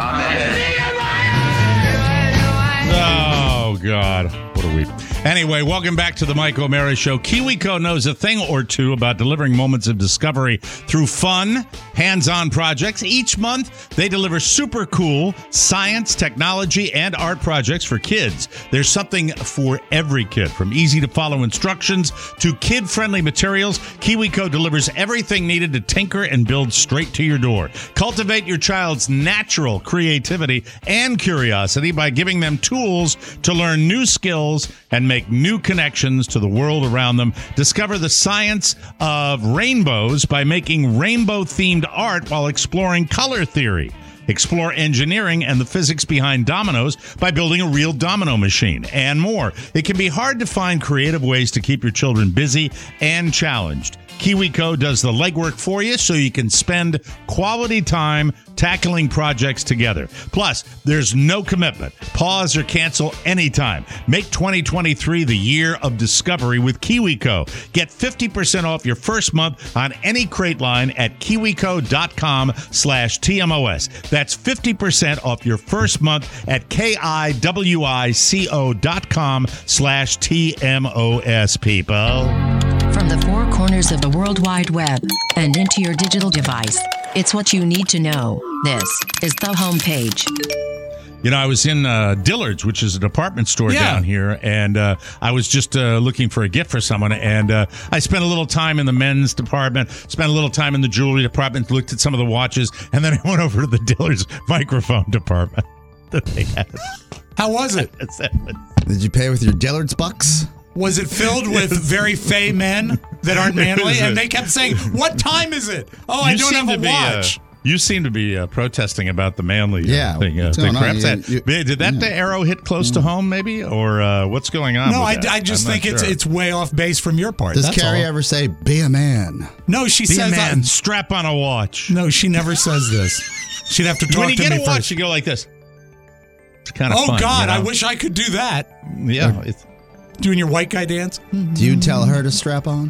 Oh, God. What a week. Anyway, welcome back to the Mike O'Mara Show. KiwiCo knows a thing or two about delivering moments of discovery through fun, hands-on projects. Each month, they deliver super cool science, technology, and art projects for kids. There's something for every kid, from easy-to-follow instructions to kid-friendly materials. KiwiCo delivers everything needed to tinker and build straight to your door. Cultivate your child's natural creativity and curiosity by giving them tools to learn new skills and make new connections to the world around them. Discover the science of rainbows by making rainbow-themed art while exploring color theory. Explore engineering and the physics behind dominoes by building a real domino machine, and more. It can be hard to find creative ways to keep your children busy and challenged. KiwiCo does the legwork for you so you can spend quality time tackling projects together. Plus, there's no commitment. Pause or cancel anytime. Make 2023 the year of discovery with KiwiCo. Get 50% off your first month on any crate line at kiwico.com/TMOS. That's 50% off your first month at KIWICO.com/TMOS, people. From the four corners of the World Wide Web and into your digital device, it's what you need to know. This is the homepage. You know, I was in Dillard's, which is a department store down here, and I was just looking for a gift for someone, and I spent a little time in the men's department, spent a little time in the jewelry department, looked at some of the watches, and then I went over to the Dillard's microphone department that they had. How was it? Did you pay with your Dillard's bucks? Was it filled with very fey men that aren't manly? And they kept saying, "What time is it? Oh, I don't have a watch." You seem to be protesting about the manly thing. What's going on? Did that the arrow hit close to home, maybe? Or what's going on? No, with that? I just think it's way off base from your part. Does Carrie ever say, "Be a man"? No, she says, "Be a man, strap on a watch." No, she never says this. She'd have to talk to me first. When you get a watch, you go like this. It's kind of fun. Oh, God, you know? I wish I could do that. Yeah. Doing your white guy dance? Do you tell her to strap on?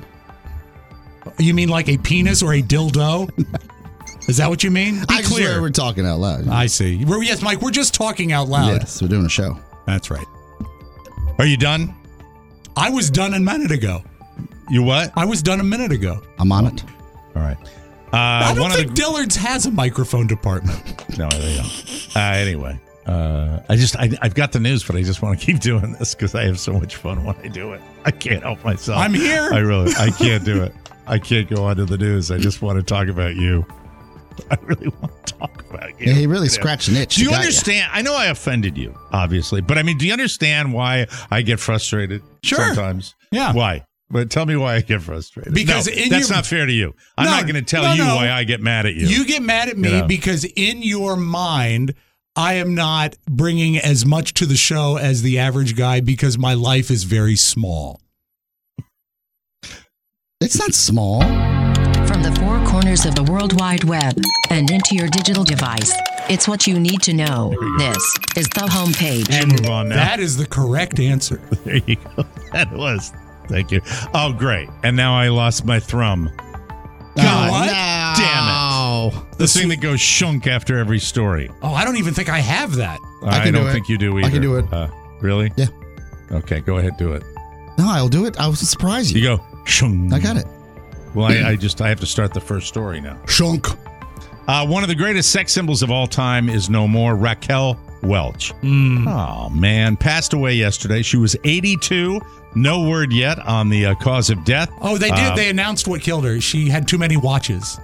You mean like a penis or a dildo? Is that what you mean? Be clear. We're talking out loud. I see. Yes, Mike, we're just talking out loud. Yes, we're doing a show. That's right. Are you done? I was done a minute ago. You what? I was done a minute ago. I'm on it. All right. I don't think Dillard's has a microphone department. No, they don't. Anyway. I've got the news, but I just want to keep doing this because I have so much fun when I do it. I can't help myself. I'm here. I can't do it. I can't go on to the news. I just want to talk about you. I really want to talk about you. Yeah, he really scratched an itch. Do you understand? I know I offended you, obviously, but I mean, do you understand why I get frustrated sometimes? Yeah. Why? But tell me why I get frustrated. Because that's not fair to you. I'm not going to tell you why I get mad at you. You get mad at me because in your mind, I am not bringing as much to the show as the average guy because my life is very small. It's not small. From the four corners of the World Wide Web and into your digital device, it's what you need to know. This is the homepage. And move on now. That is the correct answer. There you go. That was. Thank you. Oh, great. And now I lost my thrum. God, what? Damn it. The thing that goes shunk after every story. Oh, I don't even think I have that. I don't think you do either. I can do it. Really? Yeah. Okay, go ahead, do it. No, I'll do it. I was surprised you. You go, shunk. I got it. Well, I have to start the first story now. Shunk. One of the greatest sex symbols of all time is no more. Raquel Welch. Oh, man. Passed away yesterday. She was 82. No word yet on the cause of death. Oh, they did. They announced what killed her. She had too many watches.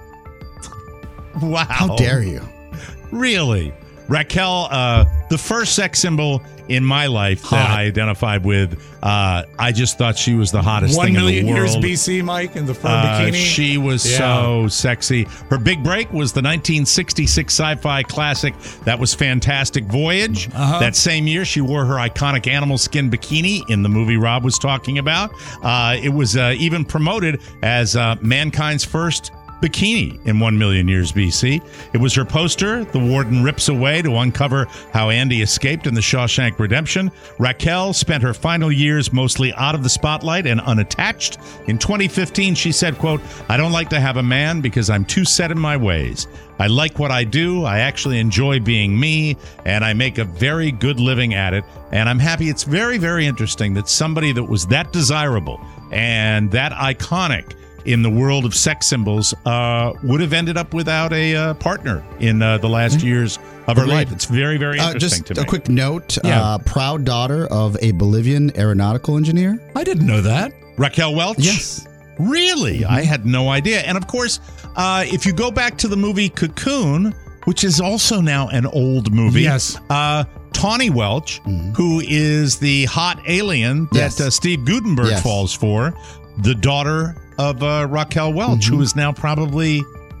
Wow. How dare you? Really? Raquel, the first sex symbol in my life that I identified with, I just thought she was the hottest thing in the world. 1 million years BC, Mike, in the fur bikini. She was so sexy. Her big break was the 1966 sci-fi classic that was Fantastic Voyage. That same year, she wore her iconic animal skin bikini in the movie Rob was talking about. It was even promoted as mankind's first bikini in 1 million years BC. It was her poster the warden rips away to uncover how Andy escaped in the Shawshank Redemption. Raquel spent her final years mostly out of the spotlight and unattached. In 2015, she said, quote, "I don't like to have a man because I'm too set in my ways. I like what I do. I actually enjoy being me, and I make a very good living at it. And I'm happy." It's very, very interesting that somebody that was that desirable and that iconic in the world of sex symbols would have ended up without a partner in the last years of her life. It's very, very interesting to me. Just a quick note, proud daughter of a Bolivian aeronautical engineer. I didn't know that. Raquel Welch? Yes. Really? I had no idea. And of course, if you go back to the movie Cocoon, which is also now an old movie. Yes. Tawny Welch, who is the hot alien that Steve Guttenberg falls for, the daughter of Raquel Welch, who is now probably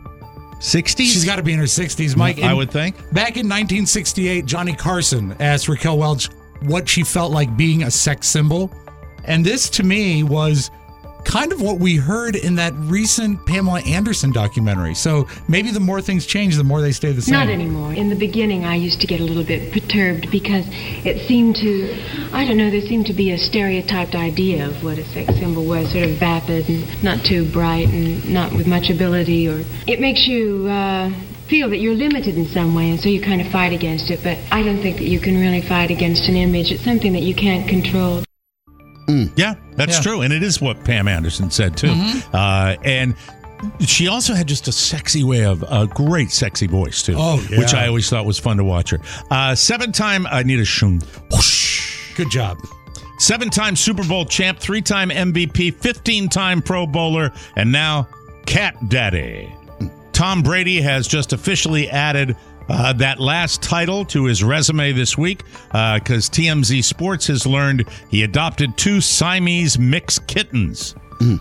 60s. She's got to be in her 60s, Mike. I would think. Back in 1968, Johnny Carson asked Raquel Welch what she felt like being a sex symbol. And this, to me, was kind of what we heard in that recent Pamela Anderson documentary. So maybe the more things change, the more they stay the same. Not anymore. In the beginning, I used to get a little bit perturbed because it seemed to, I don't know, there seemed to be a stereotyped idea of what a sex symbol was, sort of vapid and not too bright and not with much ability. Or it makes you feel that you're limited in some way, and so you kind of fight against it. But I don't think that you can really fight against an image. It's something that you can't control. Yeah, that's true. And it is what Pam Anderson said, too. And she also had just a sexy way of a great sexy voice, too. Oh, yeah. Which I always thought was fun to watch her. 7-time Anita Shung. Good job. 7-time Super Bowl champ, 3-time MVP, 15-time Pro Bowler, and now Cat Daddy. Tom Brady has just officially added that last title to his resume this week because TMZ Sports has learned he adopted 2 Siamese mixed kittens.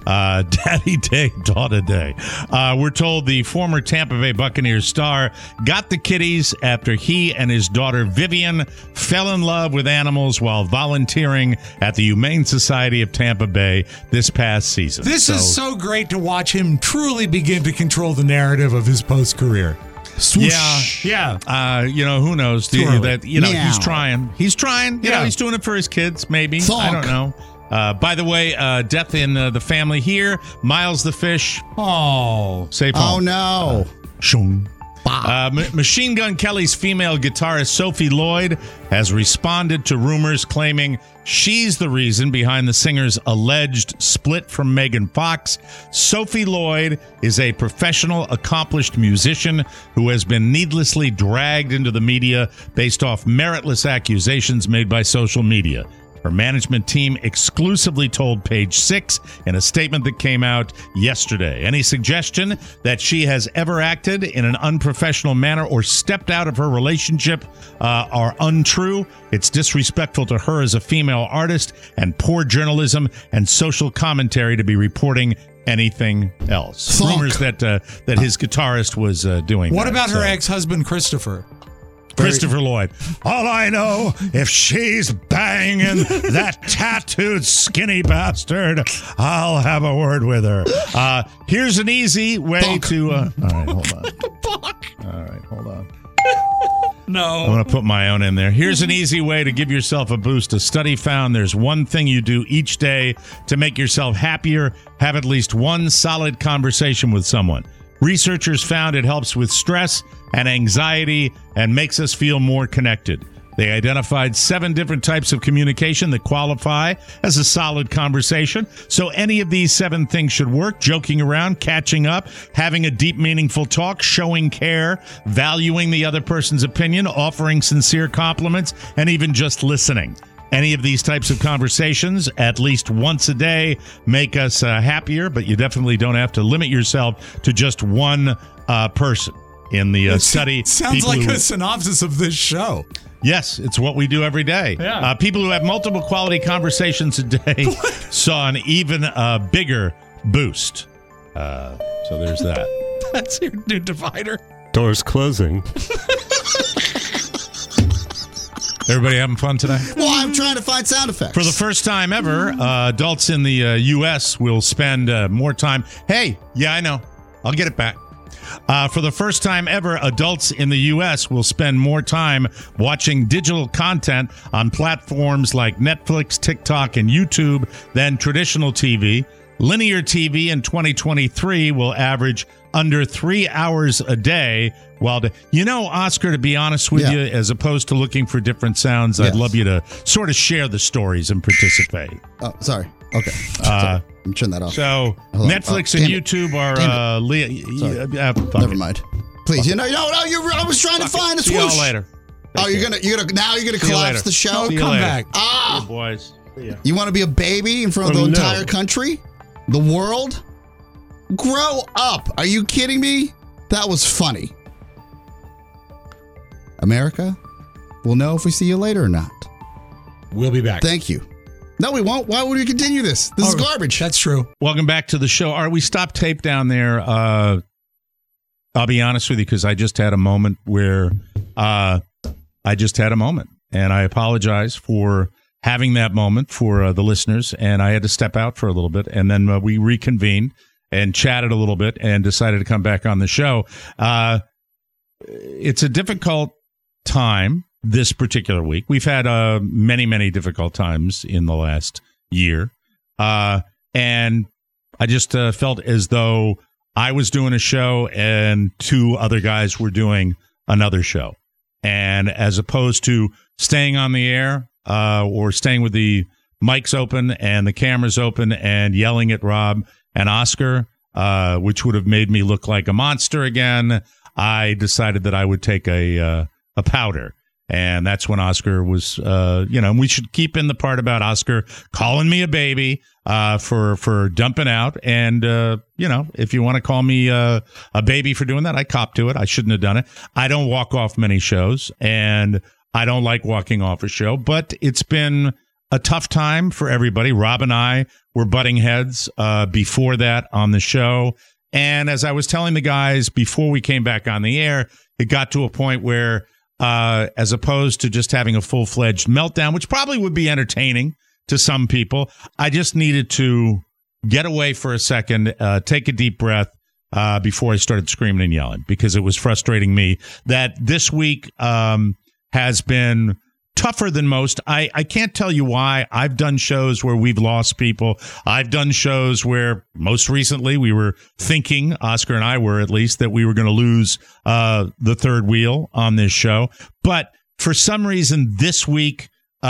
Daddy Day, Daughter Day. We're told the former Tampa Bay Buccaneers star got the kitties after he and his daughter Vivian fell in love with animals while volunteering at the Humane Society of Tampa Bay this past season. This is so great to watch him truly begin to control the narrative of his post-career. Swoosh. Yeah. Who knows? He's trying. He's trying. You know, he's doing it for his kids, maybe. Thonk. I don't know. By the way, death in the family here. Miles the fish. Oh. Safe Oh, home. no. Shung. Machine Gun Kelly's female guitarist Sophie Lloyd has responded to rumors claiming she's the reason behind the singer's alleged split from Megan Fox. Sophie Lloyd is a professional, accomplished musician who has been needlessly dragged into the media based off meritless accusations made by social media. Her management team exclusively told Page Six in a statement that came out yesterday. Any suggestion that she has ever acted in an unprofessional manner or stepped out of her relationship are untrue. It's disrespectful to her as a female artist and poor journalism and social commentary to be reporting anything else. Thunk. Rumors that his guitarist was doing What that, about her ex-husband, Christopher? Christopher Lloyd. All I know, if she's banging that tattooed skinny bastard, I'll have a word with her. Here's an easy way to... all right, hold on. All right, hold on. No. I'm going to put my own in there. Here's an easy way to give yourself a boost. A study found there's one thing you do each day to make yourself happier. Have at least one solid conversation with someone. Researchers found it helps with stress and anxiety and makes us feel more connected. They identified 7 different types of communication that qualify as a solid conversation. So any of these 7 things should work: joking around, catching up, having a deep, meaningful talk, showing care, valuing the other person's opinion, offering sincere compliments, and even just listening. Any of these types of conversations, at least once a day, make us happier, but you definitely don't have to limit yourself to just one person. In the study, sounds like a synopsis of this show. Yes, it's what we do every day. Yeah. People who have multiple quality conversations a day saw an even bigger boost. So there's that. That's your new divider. Doors closing. Everybody having fun today? Well, I'm trying to find sound effects. For the first time ever, adults in the U.S. will spend more time. Hey, yeah, I know. I'll get it back. For the first time ever, adults in the U.S. will spend more time watching digital content on platforms like Netflix, TikTok, and YouTube than traditional TV. Linear TV in 2023 will average under 3 hours a day. While, Oscar, to be honest with you, as opposed to looking for different sounds, I'd love you to sort of share the stories and participate. Oh, sorry. Okay. Sorry. I'm turning that off. So Netflix and YouTube are never mind. Please, I was trying to find a swoosh. See y'all later. Oh, you're gonna collapse the show? Come back. Ah, boys. You want to be a baby in front of the entire country, the world? Grow up. Are you kidding me? That was funny. America, we'll know if we see you later or not. We'll be back. Thank you. No, we won't. Why would we continue this? This is garbage. That's true. Welcome back to the show. All right, we stopped tape down there. I'll be honest with you, because I just had a moment where and I apologize for having that moment for the listeners, and I had to step out for a little bit, and then we reconvened and chatted a little bit and decided to come back on the show. It's a difficult time this particular week. We've had many, many difficult times in the last year. And I just felt as though I was doing a show and 2 other guys were doing another show. And as opposed to staying on the air or staying with the mics open and the cameras open and yelling at Rob and Oscar, which would have made me look like a monster again, I decided that I would take a powder. And that's when Oscar was, we should keep in the part about Oscar calling me a baby for dumping out. And, if you want to call me a baby for doing that, I cop to it. I shouldn't have done it. I don't walk off many shows, and I don't like walking off a show. But it's been a tough time for everybody. Rob and I were butting heads before that on the show. And as I was telling the guys before we came back on the air, it got to a point where as opposed to just having a full-fledged meltdown, which probably would be entertaining to some people, I just needed to get away for a second, take a deep breath before I started screaming and yelling, because it was frustrating me that this week has been tougher than most. I can't tell you why. I've done shows where we've lost people. I've done shows where most recently we were thinking, Oscar and I were at least, that we were going to lose the third wheel on this show. But for some reason, this week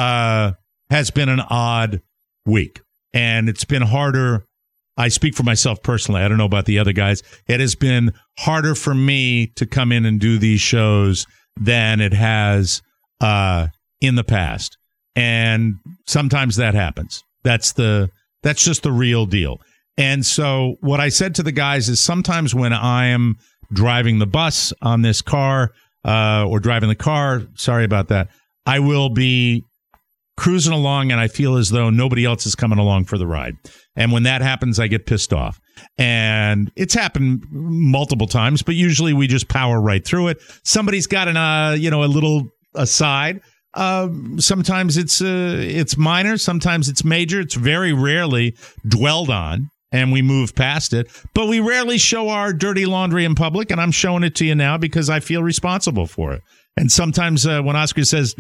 has been an odd week. And it's been harder. I speak for myself personally. I don't know about the other guys. It has been harder for me to come in and do these shows than it has in the past. And sometimes that happens. That's just the real deal. And so what I said to the guys is, sometimes when I am driving the bus on this car or driving the car, sorry about that, I will be cruising along and I feel as though nobody else is coming along for the ride. And when that happens, I get pissed off. And it's happened multiple times, but usually we just power right through it. Somebody's got a little aside. Sometimes it's minor, sometimes it's major. It's very rarely dwelled on, and we move past it. But we rarely show our dirty laundry in public, and I'm showing it to you now because I feel responsible for it. And sometimes when Oscar says,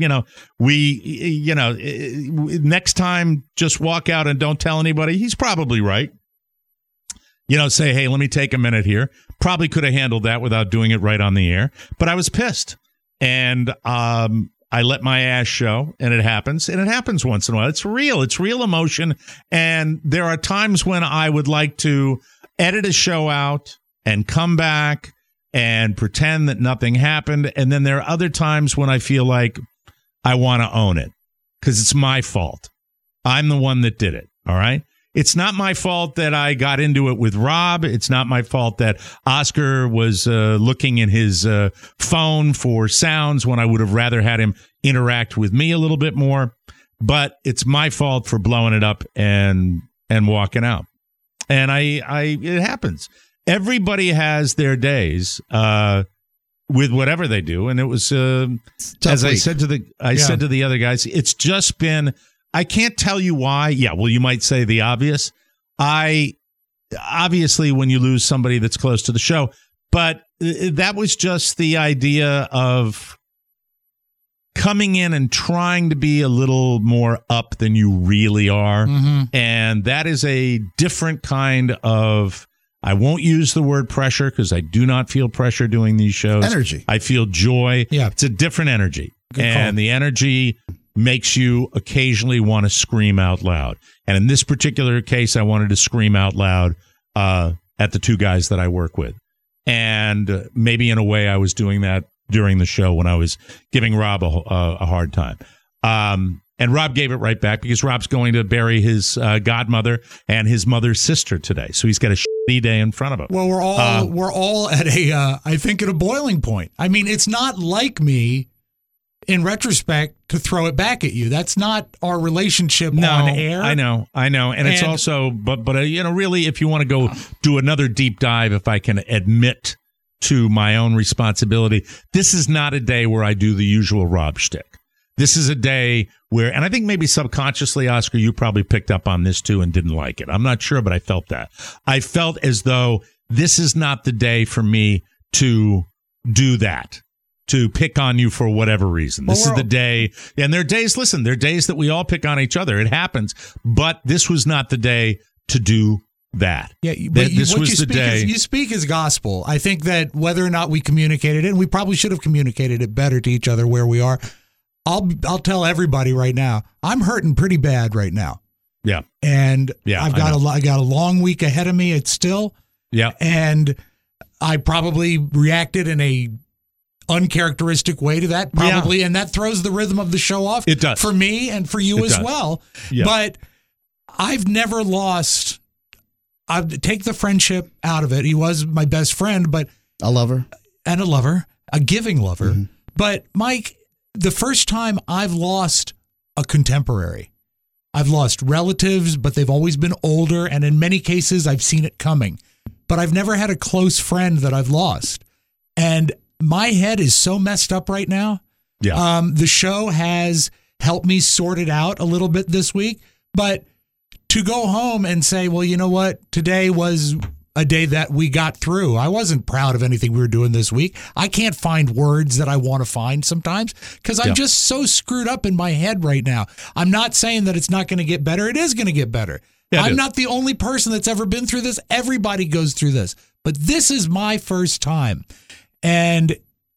next time just walk out and don't tell anybody, he's probably right. Say, hey, let me take a minute here. Probably could have handled that without doing it right on the air, but I was pissed. And I let my ass show, and it happens once in a while. It's real emotion, and there are times when I would like to edit a show out and come back and pretend that nothing happened, and then there are other times when I feel like I want to own it because it's my fault. I'm the one that did it, all right? It's not my fault that I got into it with Rob. It's not my fault that Oscar was looking in his phone for sounds when I would have rather had him interact with me a little bit more. But it's my fault for blowing it up and walking out. And it happens. Everybody has their days with whatever they do. And it was, as I said to the other guys, it's just been... I can't tell you why. Yeah, well, you might say the obvious. Obviously, when you lose somebody that's close to the show, but that was just the idea of coming in and trying to be a little more up than you really are. Mm-hmm. And that is a different kind of, I won't use the word pressure because I do not feel pressure doing these shows. Energy. I feel joy. Yeah. It's a different energy. Good and call. The energy makes you occasionally want to scream out loud. And in this particular case, I wanted to scream out loud at the two guys that I work with. And maybe in a way I was doing that during the show when I was giving Rob a hard time. And Rob gave it right back because Rob's going to bury his godmother and his mother's sister today. So he's got a shitty day in front of him. Well, we're all at I think at a boiling point. I mean, it's not like me in retrospect, to throw it back at you. That's not our relationship on air. I know. And it's also, but really, if you want to go do another deep dive, if I can admit to my own responsibility, this is not a day where I do the usual Rob shtick. This is a day where, and I think maybe subconsciously, Oscar, you probably picked up on this too and didn't like it. I'm not sure, but I felt that. I felt as though this is not the day for me to do that. To pick on you for whatever reason. This is the day, and there are days, listen, there are days that we all pick on each other. It happens, but this was not the day to do that. Yeah, but this was the day. You speak as gospel. I think that whether or not we communicated it, and we probably should have communicated it better to each other where we are. I'll tell everybody right now, I'm hurting pretty bad right now. Yeah. And I got a long week ahead of me. It's still. Yeah. And I probably reacted in a uncharacteristic way to that, probably, and that throws the rhythm of the show off. It does. For me and for you as well. Yeah. But I've never lost. I take the friendship out of it. He was my best friend, but a lover, a giving lover. Mm-hmm. But Mike, the first time I've lost a contemporary, I've lost relatives, but they've always been older, and in many cases, I've seen it coming. But I've never had a close friend that I've lost, and my head is so messed up right now. Yeah. The show has helped me sort it out a little bit this week, but to go home and say, well, you know what? Today was a day that we got through. I wasn't proud of anything we were doing this week. I can't find words that I want to find sometimes because I'm just so screwed up in my head right now. I'm not saying that it's not going to get better. It is going to get better. Yeah, I'm not the only person that's ever been through this. Everybody goes through this, but this is my first time. And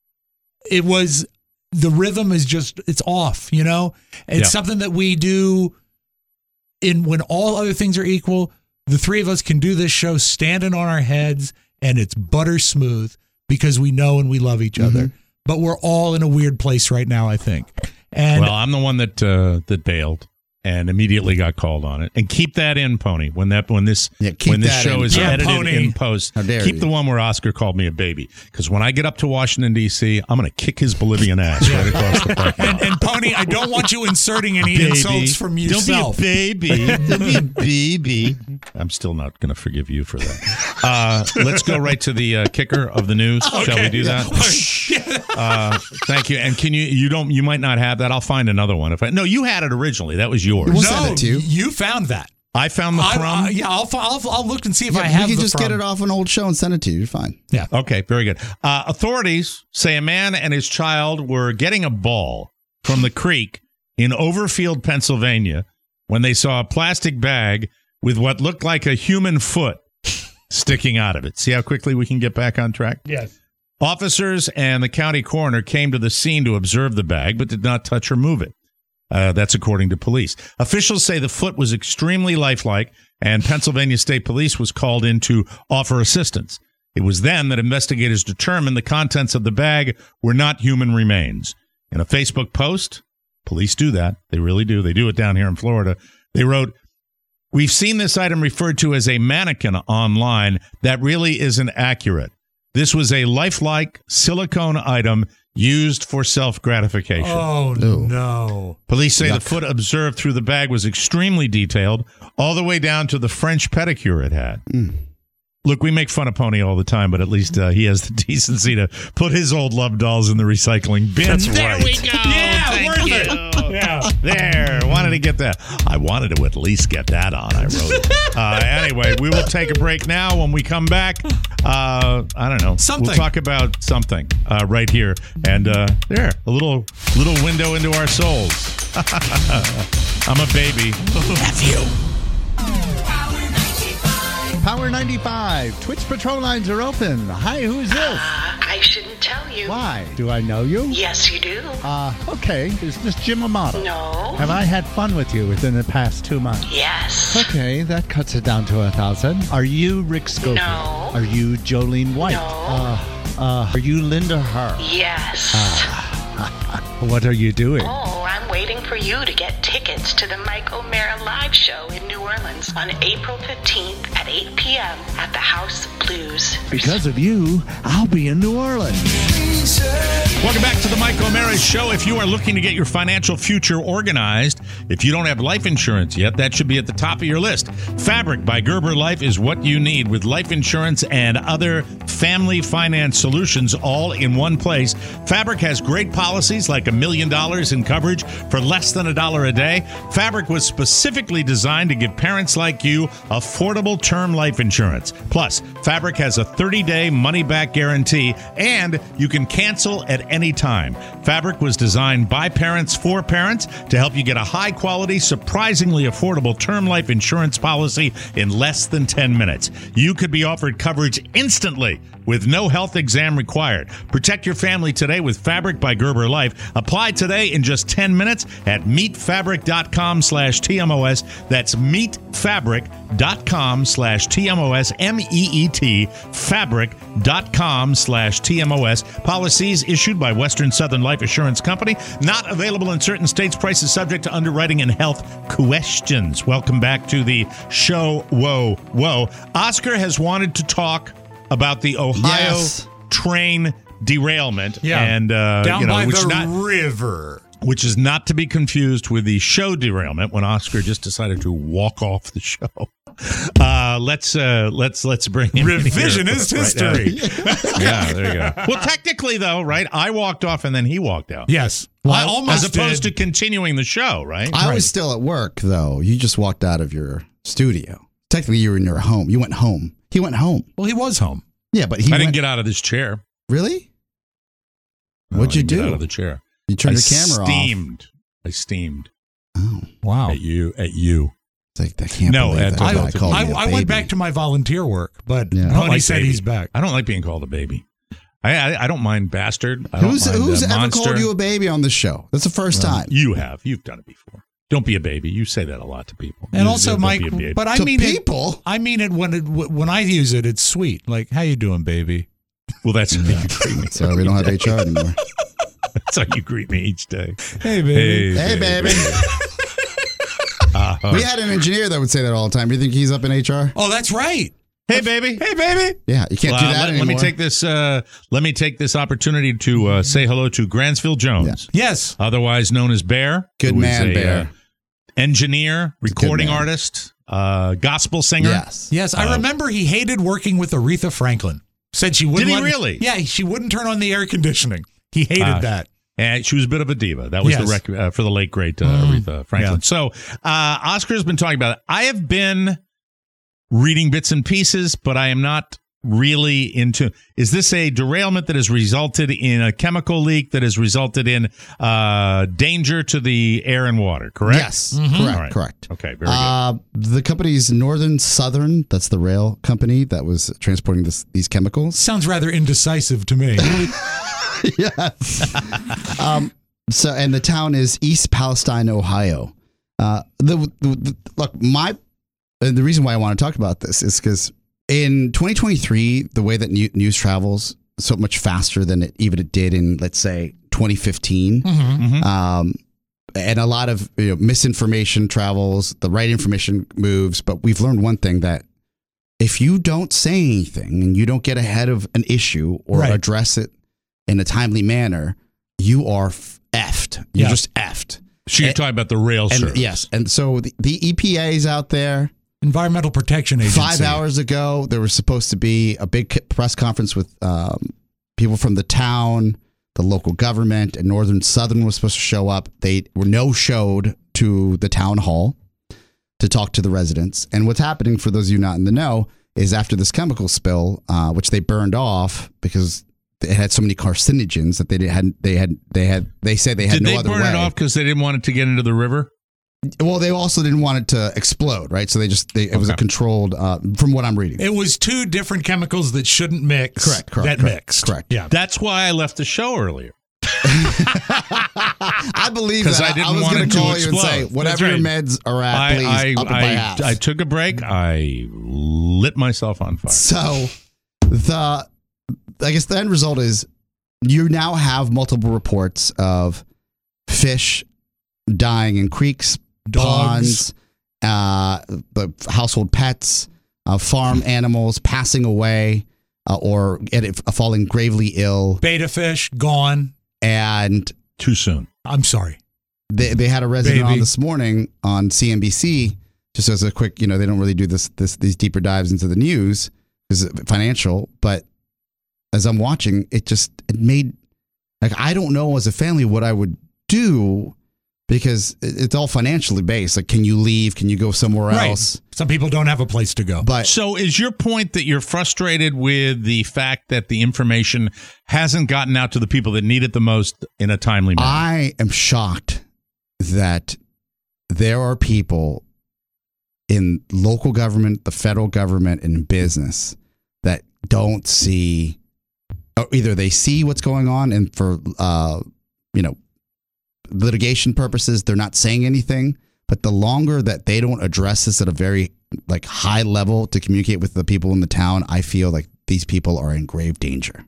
it was, the rhythm is just, it's off, you know? It's something that we do when all other things are equal. The three of us can do this show standing on our heads, and it's butter smooth because we know and we love each other. But we're all in a weird place right now, I think. And well, I'm the one that bailed and immediately got called on it. And keep that in, Pony. When this show is edited in post, keep the one where Oscar called me a baby. Because when I get up to Washington, D.C., I'm going to kick his Bolivian ass right across the park. And Pony, I don't want you inserting any insults from yourself. Don't be a baby. Don't be a baby. I'm still not going to forgive you for that. Let's go right to the kicker of the news. Okay. Shall we do that? Thank you. And can you might not have that. I'll find another one. No, you had it originally. That was yours. We'll send it to you. You found that. I found the crumb. I'll look and see if I have. We can just get it off an old show and send it to you. You're fine. Yeah. Okay. Very good. Authorities say a man and his child were getting a ball from the creek in Overfield, Pennsylvania, when they saw a plastic bag with what looked like a human foot sticking out of it. See how quickly we can get back on track? Yes. Officers and the county coroner came to the scene to observe the bag, but did not touch or move it. That's according to police. Officials say the foot was extremely lifelike, and Pennsylvania State Police was called in to offer assistance. It was then that investigators determined the contents of the bag were not human remains. In a Facebook post, police do that. They really do. They do it down here in Florida. They wrote, "We've seen this item referred to as a mannequin online. That really isn't accurate. This was a lifelike silicone item used for self-gratification." Oh, no. Police say the foot observed through the bag was extremely detailed, all the way down to the French pedicure it had. Look, we make fun of Pony all the time, but at least he has the decency to put his old love dolls in the recycling bin. That's there right. we go. Yeah, Thank you. Yeah, there. Wanted to get that. I wanted to at least get that on. I wrote. Anyway, we will take a break now. When we come back, I don't know. Something. We'll talk about something right here. And there, a little window into our souls. I'm a baby. Nephew. Power 95. Twitch patrol lines are open. Hi, who's this? I shouldn't tell you. Why? Do I know you? Yes, you do. Okay. Is this Jim Amato? No. Have I had fun with you within the past 2 months? Yes. Okay, that cuts it down to 1,000. Are you Rick Schofield? No. Are you Jolene White? No. Are you Linda Hart? Yes. What are you doing? Oh, I'm waiting for you to get tickets to the Mike O'Mara live show in New Orleans on April 15th at 8 p.m. at the House of Blues. Because of you, I'll be in New Orleans. Welcome back to the Mike O'Mara Show. If you are looking to get your financial future organized, if you don't have life insurance yet, that should be at the top of your list. Fabric by Gerber Life is what you need, with life insurance and other family finance solutions all in one place. Fabric has great policies like $1 million in coverage for less than $1 a day. Fabric was specifically designed to give parents like you affordable term life insurance. Plus, Fabric has a 30-day money-back guarantee, and you can cancel at any time. Fabric was designed by parents for parents to help you get a high-quality, surprisingly affordable term life insurance policy in less than 10 minutes. You could be offered coverage instantly with no health exam required. Protect your family today with Fabric by Gerber Life. Apply today in just 10 minutes at meetfabric.com/TMOS. That's meetfabric.com/TMOS. MEET fabric.com/TMOS. Policies issued by Western Southern Life Assurance Company. Not available in certain states. Prices subject to underwriting and health questions. Welcome back to the show. Whoa, whoa. Oscar has wanted to talk about the Ohio train derailment, and down by the river, which is not to be confused with the show derailment when Oscar just decided to walk off the show. Let's bring him revisionist history. Yeah, there you go. Well, technically, though, right? I walked off and then he walked out. Yes, well, I almost as opposed to continuing the show, right? I was still at work, though. You just walked out of your studio. Technically, you were in your home. You went home. He went home. Well, he was home. Yeah, but I didn't get out of this chair. Really? No, What'd you do? Get out of the chair. You turned your camera off. I steamed. Oh, wow! At you. It's like, I can't believe that. I went back to my volunteer work, but Pony said he's back. I don't like being called a baby. I don't mind bastard. Who's ever called you a baby on this show? That's the first time. You have. You've done it before. Don't be a baby. You say that a lot to people. And also, Mike, but I mean people. I mean it when I use it, it's sweet. Like, how you doing, baby? Well, that's how you greet me. Sorry, we don't have HR anymore. That's how you greet me each day. Hey, baby. Hey, baby. We had an engineer that would say that all the time. Do you think he's up in HR? Oh, that's right. Hey, baby. Hey, baby. Yeah, you can't do that anymore. Let me take this opportunity to say hello to Gransfield Jones. Yeah. Yes. Otherwise known as Bear. Good man, Bear. Engineer, recording artist, gospel singer. Yes. I remember he hated working with Aretha Franklin. Said she wouldn't. Did he really? Yeah, she wouldn't turn on the air conditioning. He hated that. And she was a bit of a diva. That was the record for the late, great Aretha Franklin. Yeah. So Oscar has been talking about it. I have been reading bits and pieces, but I am not really into? Is this a derailment that has resulted in a chemical leak that has resulted in danger to the air and water? Correct. Yes. Mm-hmm. Correct. Okay. Very good. The company's Northern Southern. That's the rail company that was transporting these chemicals. Sounds rather indecisive to me. Yes. And the town is East Palestine, Ohio. The reason why I want to talk about this is because in 2023, the way that news travels so much faster than it did in, let's say, 2015. And a lot of misinformation travels, the right information moves. But we've learned one thing, that if you don't say anything and you don't get ahead of an issue or address it in a timely manner, you are effed. You're just effed. So you're talking about the rail service. Yes. And so the EPA is out there. Environmental Protection Agency. 5 hours ago, there was supposed to be a big press conference with people from the town, the local government, and Northern Southern was supposed to show up. They were no-showed to the town hall to talk to the residents. And what's happening, for those of you not in the know, is after this chemical spill, which they burned off because it had so many carcinogens that they said they had no other way. Did they burn it off because they didn't want it to get into the river? Well, they also didn't want it to explode, right? So it was a controlled, from what I'm reading. It was two different chemicals that shouldn't mix. Correct. Mixed. Correct. Yeah. That's why I left the show earlier. I believe that. I was going to call you and say, whatever your meds are at, please up it by half. I took a break. I lit myself on fire. So I guess the end result is you now have multiple reports of fish dying in creeks, dogs, ponds, household pets, farm animals passing away or falling gravely ill. Beta fish gone. And too soon. I'm sorry. They had a resident on this morning on CNBC, just as a quick, they don't really do these deeper dives into the news because it's financial, but as I'm watching, it made, I don't know as a family what I would do because it's all financially based. Like, can you leave? Can you go somewhere else? Some people don't have a place to go. But so is your point that you're frustrated with the fact that the information hasn't gotten out to the people that need it the most in a timely manner? I am shocked that there are people in local government, the federal government, and business that don't see. Either they see what's going on, and for litigation purposes, they're not saying anything. But the longer that they don't address this at a very high level to communicate with the people in the town, I feel like these people are in grave danger.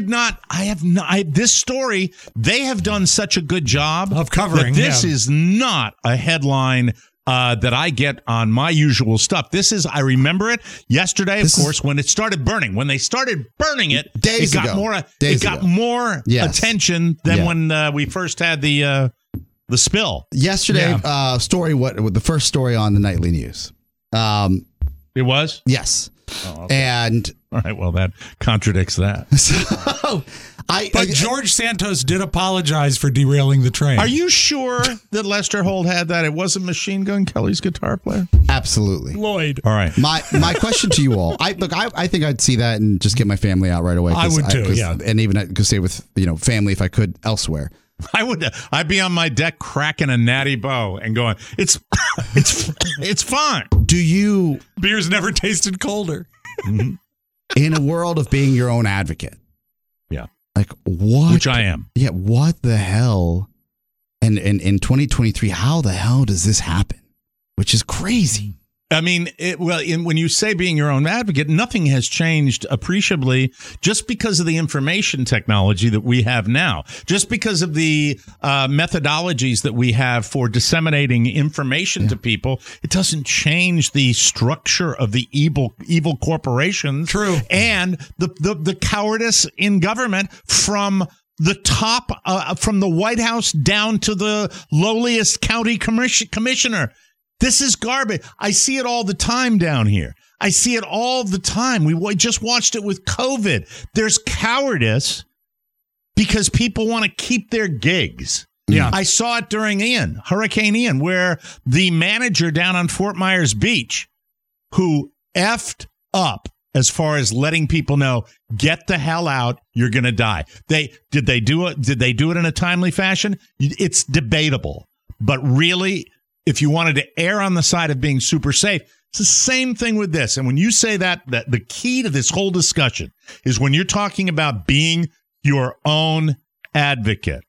This story, they have done such a good job of covering. This is not a headline that I get on my usual stuff. I remember it yesterday, of course, when it started burning. When they started burning it, it got more attention than when we first had the spill. Yesterday, story. What the first story on the nightly news? It was? Yes. Oh, okay. And all right, well, that contradicts that. But George Santos did apologize for derailing the train. Are you sure that Lester Holt had that? It wasn't Machine Gun Kelly's guitar player? Absolutely. Lloyd. All right. My question to you all. I think I'd see that and just get my family out right away. I would too, yeah. And even I could stay with family if I could elsewhere. I'd be on my deck cracking a natty bow and going, it's fine. Beer's never tasted colder. In a world of being your own advocate. Yeah. What? Which I am. Yeah. What the hell? And in 2023, how the hell does this happen? Which is crazy. I mean, when you say being your own advocate, nothing has changed appreciably just because of the information technology that we have now, just because of the methodologies that we have for disseminating information to people. It doesn't change the structure of the evil corporations. True. And the cowardice in government from the top, from the White House down to the lowliest county commissioner. This is garbage. I see it all the time down here. I see it all the time. We just watched it with COVID. There's cowardice because people want to keep their gigs. Yeah. I saw it during Hurricane Ian, where the manager down on Fort Myers Beach, who effed up as far as letting people know, get the hell out, you're going to die. Did they do it in a timely fashion? It's debatable. But really, if you wanted to err on the side of being super safe, it's the same thing with this. And when you say that the key to this whole discussion is when you're talking about being your own advocate.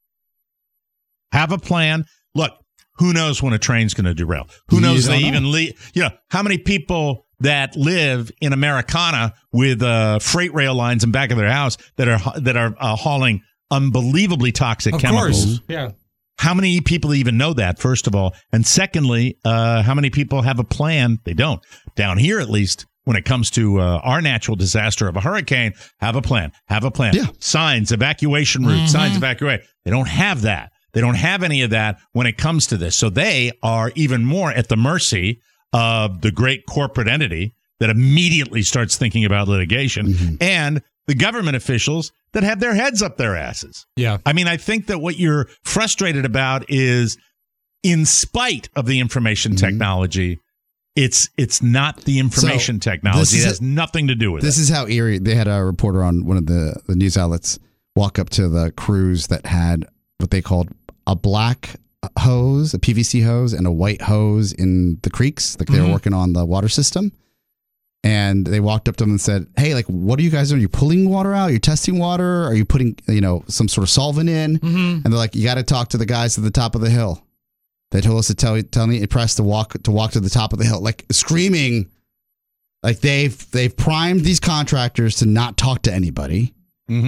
Have a plan. Look, who knows when a train's going to derail? Who knows they even leave? How many people that live in Americana with freight rail lines in back of their house that are hauling unbelievably toxic chemicals? Of course, yeah. How many people even know that, first of all? And secondly, how many people have a plan? They don't. Down here, at least, when it comes to our natural disaster of a hurricane, have a plan. Have a plan. Yeah. Signs, evacuation routes, signs, evacuate. They don't have that. They don't have any of that when it comes to this. So they are even more at the mercy of the great corporate entity that immediately starts thinking about litigation and the government officials that have their heads up their asses. Yeah. I mean, I think that what you're frustrated about is, in spite of the information technology, it's not the information technology. It has nothing to do with it. This is how eerie. They had a reporter on one of the news outlets walk up to the cruise that had what they called a black hose, a PVC hose, and a white hose in the creeks. Like they were working on the water system. And they walked up to them and said, hey, like, what are you guys doing? Are you pulling water out? Are you testing water? Are you putting, some sort of solvent in? And they're like, you got to talk to the guys at the top of the hill. They told us to tell me press to walk to the top of the hill, like screaming, like they've primed these contractors to not talk to anybody,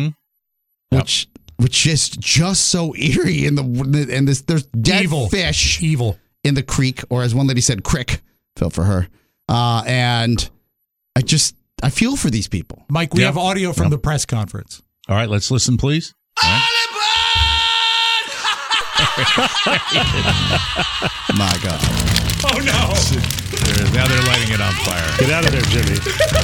which is just so eerie. There's dead fish in the creek, or as one lady said, crick. Felt for her, and I feel for these people. Mike, we have audio from the press conference. All right, let's listen, please. My God. Oh, no. Now they're lighting it on fire. Get out of there, Jimmy.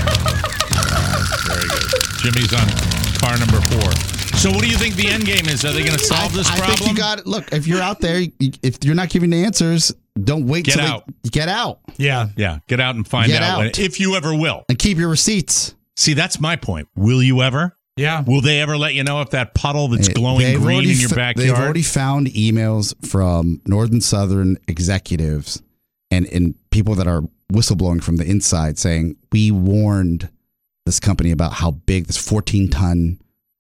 Very good. Jimmy's on car number 4. So what do you think the end game is? Are they going to solve this problem? I think you got it. Look, if you're out there, if you're not giving the answers, don't wait till get out. Yeah. Get out and find out. If you ever will. And keep your receipts. See, that's my point. Will you ever? Yeah. Will they ever let you know if that puddle that's glowing green in your backyard? They've already found emails from Northern Southern executives and people that are whistleblowing from the inside saying, we warned this company about how big this 14-ton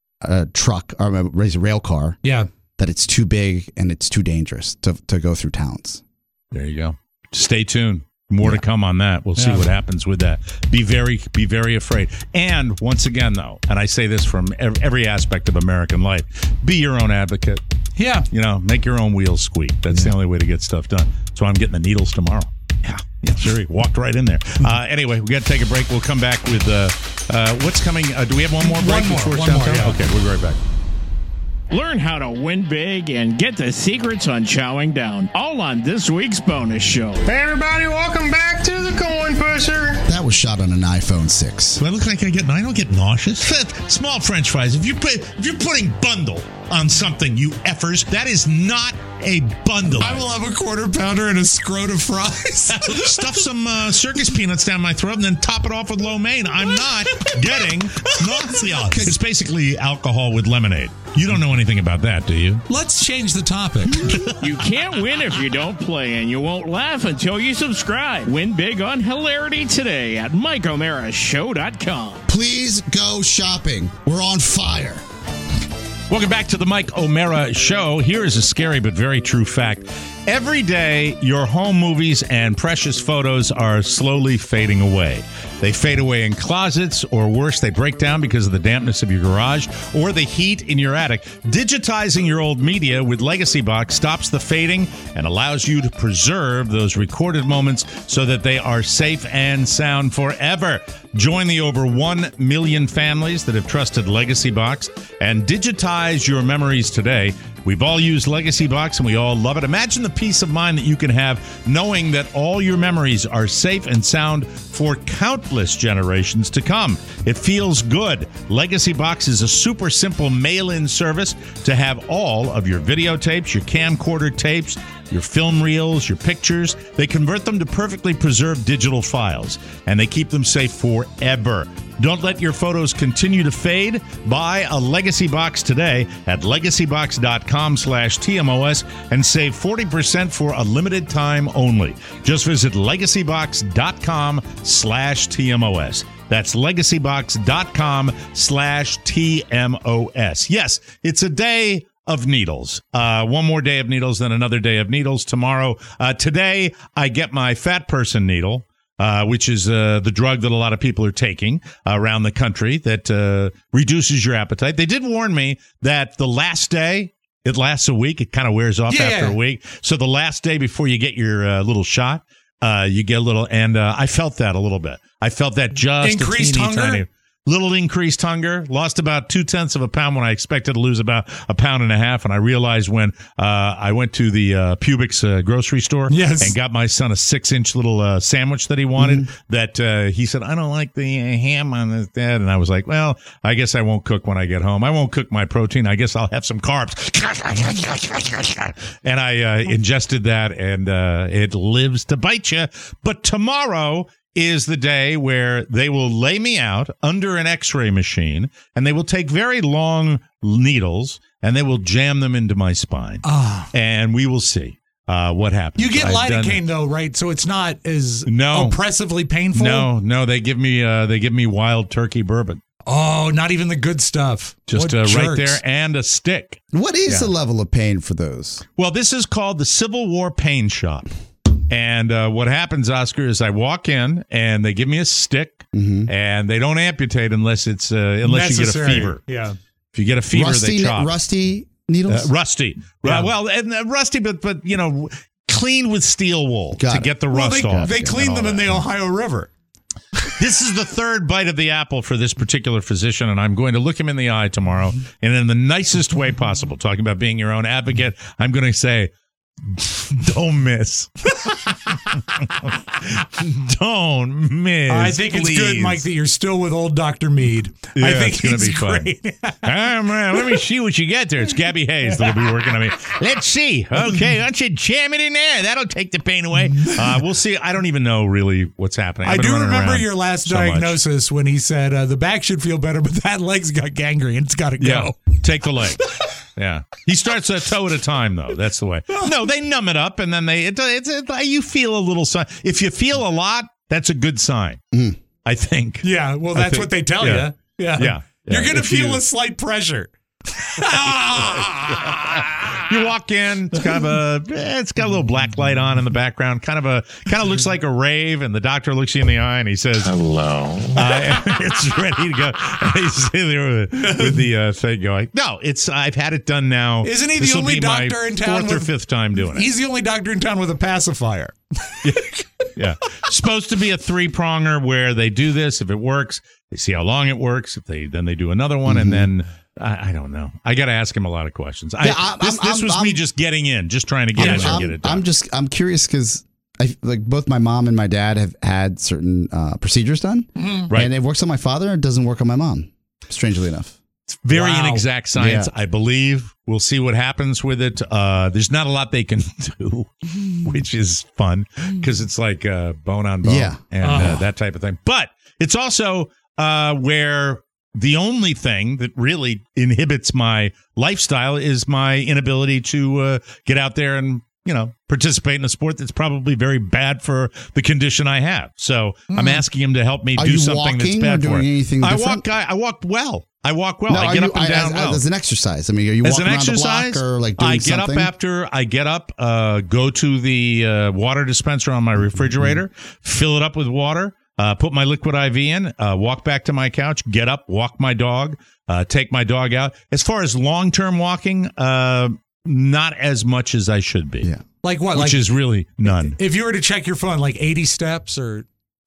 truck or rail car. Yeah. That it's too big and it's too dangerous to go through towns. There you go. Stay tuned. More to come on that. We'll see what happens with that. Be very afraid. And once again, though, and I say this from every aspect of American life, be your own advocate. Yeah. Make your own wheels squeak. That's the only way to get stuff done. So I'm getting the needles tomorrow. Yeah, sure. Walked right in there. Anyway, we got to take a break. We'll come back with what's coming. Do we have one more break? One more. Yeah. Okay, we'll be right back. Learn how to win big and get the secrets on chowing down. All on this week's bonus show. Hey, everybody, welcome back to the Coin Pusher. That was shot on an iPhone 6. Do I look like I don't get nauseous? Small French fries. If you're putting bundle on something, you effers, that is not a bundle. I will have a quarter pounder and a scrot of fries. Stuff some circus peanuts down my throat and then top it off with lo mein. I'm not getting nauseous. It's basically alcohol with lemonade. You don't know anything about that, do you? Let's change the topic. You can't win if you don't play, and you won't laugh until you subscribe. Win big on hilarity today at MikeO'MaraShow.com. Please go shopping. We're on fire. Welcome back to the Mike O'Mara Show. Here is a scary but very true fact. Every day, your home movies and precious photos are slowly fading away. They fade away in closets, or worse, they break down because of the dampness of your garage or the heat in your attic. Digitizing your old media with Legacy Box stops the fading and allows you to preserve those recorded moments so that they are safe and sound forever. Join the over 1 million families that have trusted Legacy Box and digitize your memories today. We've all used Legacy Box and we all love it. Imagine the peace of mind that you can have knowing that all your memories are safe and sound for countless generations to come. It feels good. Legacy Box is a super simple mail-in service to have all of your videotapes, your camcorder tapes, your film reels, your pictures. They convert them to perfectly preserved digital files, and they keep them safe forever. Don't let your photos continue to fade. Buy a Legacy Box today at legacybox.com/TMOS and save 40% for a limited time only. Just visit legacybox.com/TMOS. That's legacybox.com/TMOS. Yes, it's a day of needles. One more day of needles, then another day of needles tomorrow. Today, I get my fat person needle. Which is the drug that a lot of people are taking around the country that reduces your appetite. They did warn me that the last day, it lasts a week. It kind of wears off after a week. So the last day before you get your little shot, you get a little, and I felt that a little bit. I felt that just increased hunger? Little increased hunger. Lost about 0.2 of a pound when I expected to lose about 1.5 pounds. And I realized when I went to the Publix grocery store and got my son a 6-inch little sandwich that he wanted, that he said, I don't like the ham on this, Dad. And I was like, well, I guess I won't cook when I get home. I won't cook my protein. I guess I'll have some carbs. And I ingested that, and it lives to bite you. But tomorrow is the day where they will lay me out under an x-ray machine, and they will take very long needles, and they will jam them into my spine. And we will see what happens. You get lidocaine, though, right? So it's not as oppressively painful? No, they give me wild turkey bourbon. Oh, not even the good stuff. Just right there, and a stick. What is the level of pain for those? Well, this is called the Civil War Pain Shot. And what happens, Oscar, is I walk in and they give me a stick, and they don't amputate unless it's unless you get a fever. Yeah, if you get a fever, they chop. Rusty needles. Rusty. Yeah. Well, and rusty, but cleaned with steel wool to get the rust off. They clean them in the Ohio River. This is the third bite of the apple for this particular physician, and I'm going to look him in the eye tomorrow, and in the nicest way possible. Talking about being your own advocate, I'm going to say, don't miss. Don't miss. I think it's good, Mike, that you're still with old Dr. Mead. Yeah, I think it's going to be great. fun. Let me see what you get there. It's Gabby Hayes that'll be working on me. Let's see. Okay, why don't you jam it in there? That'll take the pain away. We'll see. I don't even know really what's happening. I do remember your last diagnosis when he said the back should feel better, but that leg's got gangrene. It's got to go. Yeah, take the leg. Yeah, he starts a toe at a time, though. That's the way. No, they numb it up, and then you feel a little sign. If you feel a lot, that's a good sign. I think. Yeah, well, that's what they tell you. Yeah. You're going to feel a slight pressure. You walk in, it's got a little black light on in the background, kind of looks like a rave, and the doctor looks you in the eye and he says, "Hello." It's ready to go. And he's sitting there with the thing going. No, I've had it done now. Isn't he the only doctor in town? Fourth or fifth time doing it. He's the only doctor in town with a pacifier. Yeah. Supposed to be a 3-pronger where they do this. If it works, they see how long it works. Then they do another one, and then I don't know. I got to ask him a lot of questions. This was me just getting in, just trying to get in and get it done. I'm curious because both my mom and my dad have had certain procedures done, right? And it works on my father, and it doesn't work on my mom. Strangely enough. It's very inexact science, I believe. We'll see what happens with it. There's not a lot they can do, which is fun because it's like bone on bone and that type of thing. But it's also where the only thing that really inhibits my lifestyle is my inability to get out there and participate in a sport that's probably very bad for the condition I have. So I'm asking him to help me do something that's bad for it. I walk well. No, I get up and down well. As an exercise. I mean, are you walking around the block or like doing something? I get up, go to the water dispenser on my refrigerator, fill it up with water, put my liquid IV in, walk back to my couch, get up, walk my dog, take my dog out. As far as long-term walking, not as much as I should be. Yeah. Like what? Which is really none. If you were to check your phone, like 80 steps or...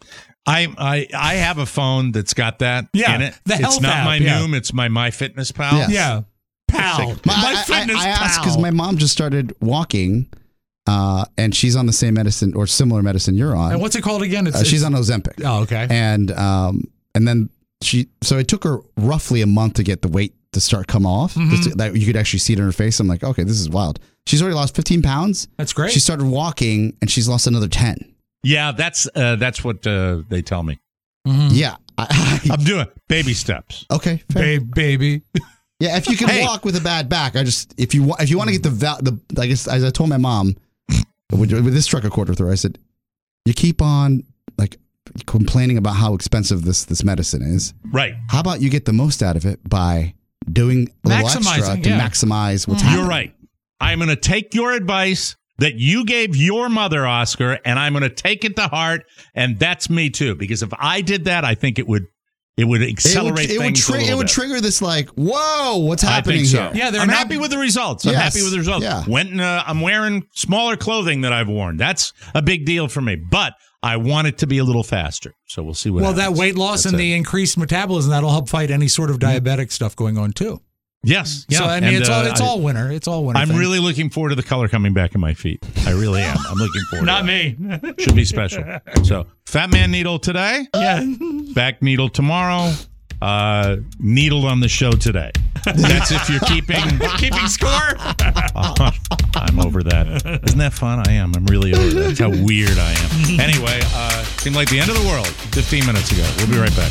I have a phone that's got that in it. It's not my Noom, it's my MyFitnessPal. Yes. Yeah. Pal. I asked because my mom just started walking, and she's on the same medicine or similar medicine you're on. And what's it called again? She's on Ozempic. Oh, okay. And then so it took her roughly a month to get the weight to start come off, that you could actually see it in her face. I'm like, okay, this is wild. She's already lost 15 pounds. That's great. She started walking, and she's lost another 10. Yeah, that's what they tell me. Mm-hmm. Yeah. I'm doing baby steps. Okay. Fair. Baby. Yeah, if you can walk with a bad back, if you want to get the I guess, as I told my mom, when this struck a chord with her, I said, you keep on like complaining about how expensive this medicine is. Right. How about you get the most out of it by doing a little extra to maximize what's happening? You're right. I'm going to take your advice that you gave your mother, Oscar, and I'm going to take it to heart, and that's me too. Because if I did that, I think it would accelerate things. It would trigger this like, whoa, what's happening here? Yeah, I'm happy with the results. I'm happy with the results. Yeah. I'm wearing smaller clothing that I've worn. That's a big deal for me. But I want it to be a little faster. So we'll see what happens. Well, that weight loss and the increased metabolism, that'll help fight any sort of diabetic stuff going on too. Yes. Yeah. So, I mean, it's all winter. It's all winter. I'm really looking forward to the color coming back in my feet. I really am. I'm looking forward Not to it. me. Should be special. So, Fat Man Needle today. Yeah. Back Needle tomorrow. Needled on the show today. That's if you're keeping score. I'm over that. Isn't that fun? I am. I'm really over that. That's how weird I am. Anyway, seemed like the end of the world 15 minutes ago. We'll be right back.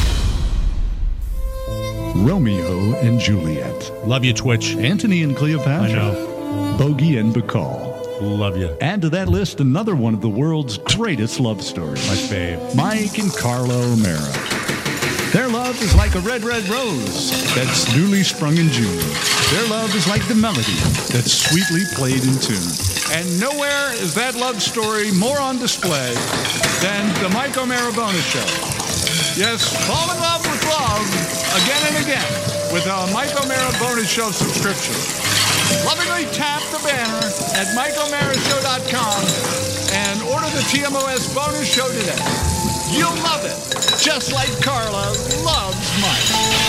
Romeo and Juliet. Love you, Twitch. Antony and Cleopatra. I know. Bogey and Bacall. Love you. Add to that list another one of the world's greatest love stories. My fave. Mike and Carla O'Mara. Their love is like a red, red rose that's newly sprung in June. Their love is like the melody that's sweetly played in tune. And nowhere is that love story more on display than the Mike O'Mara Bonus Show. Yes, fall in love with love again and again with a Mike O'Mara Bonus Show subscription. Lovingly tap the banner at MikeO'MaraShow.com and order the TMOS Bonus Show today. You'll love it, just like Carla loves Mike.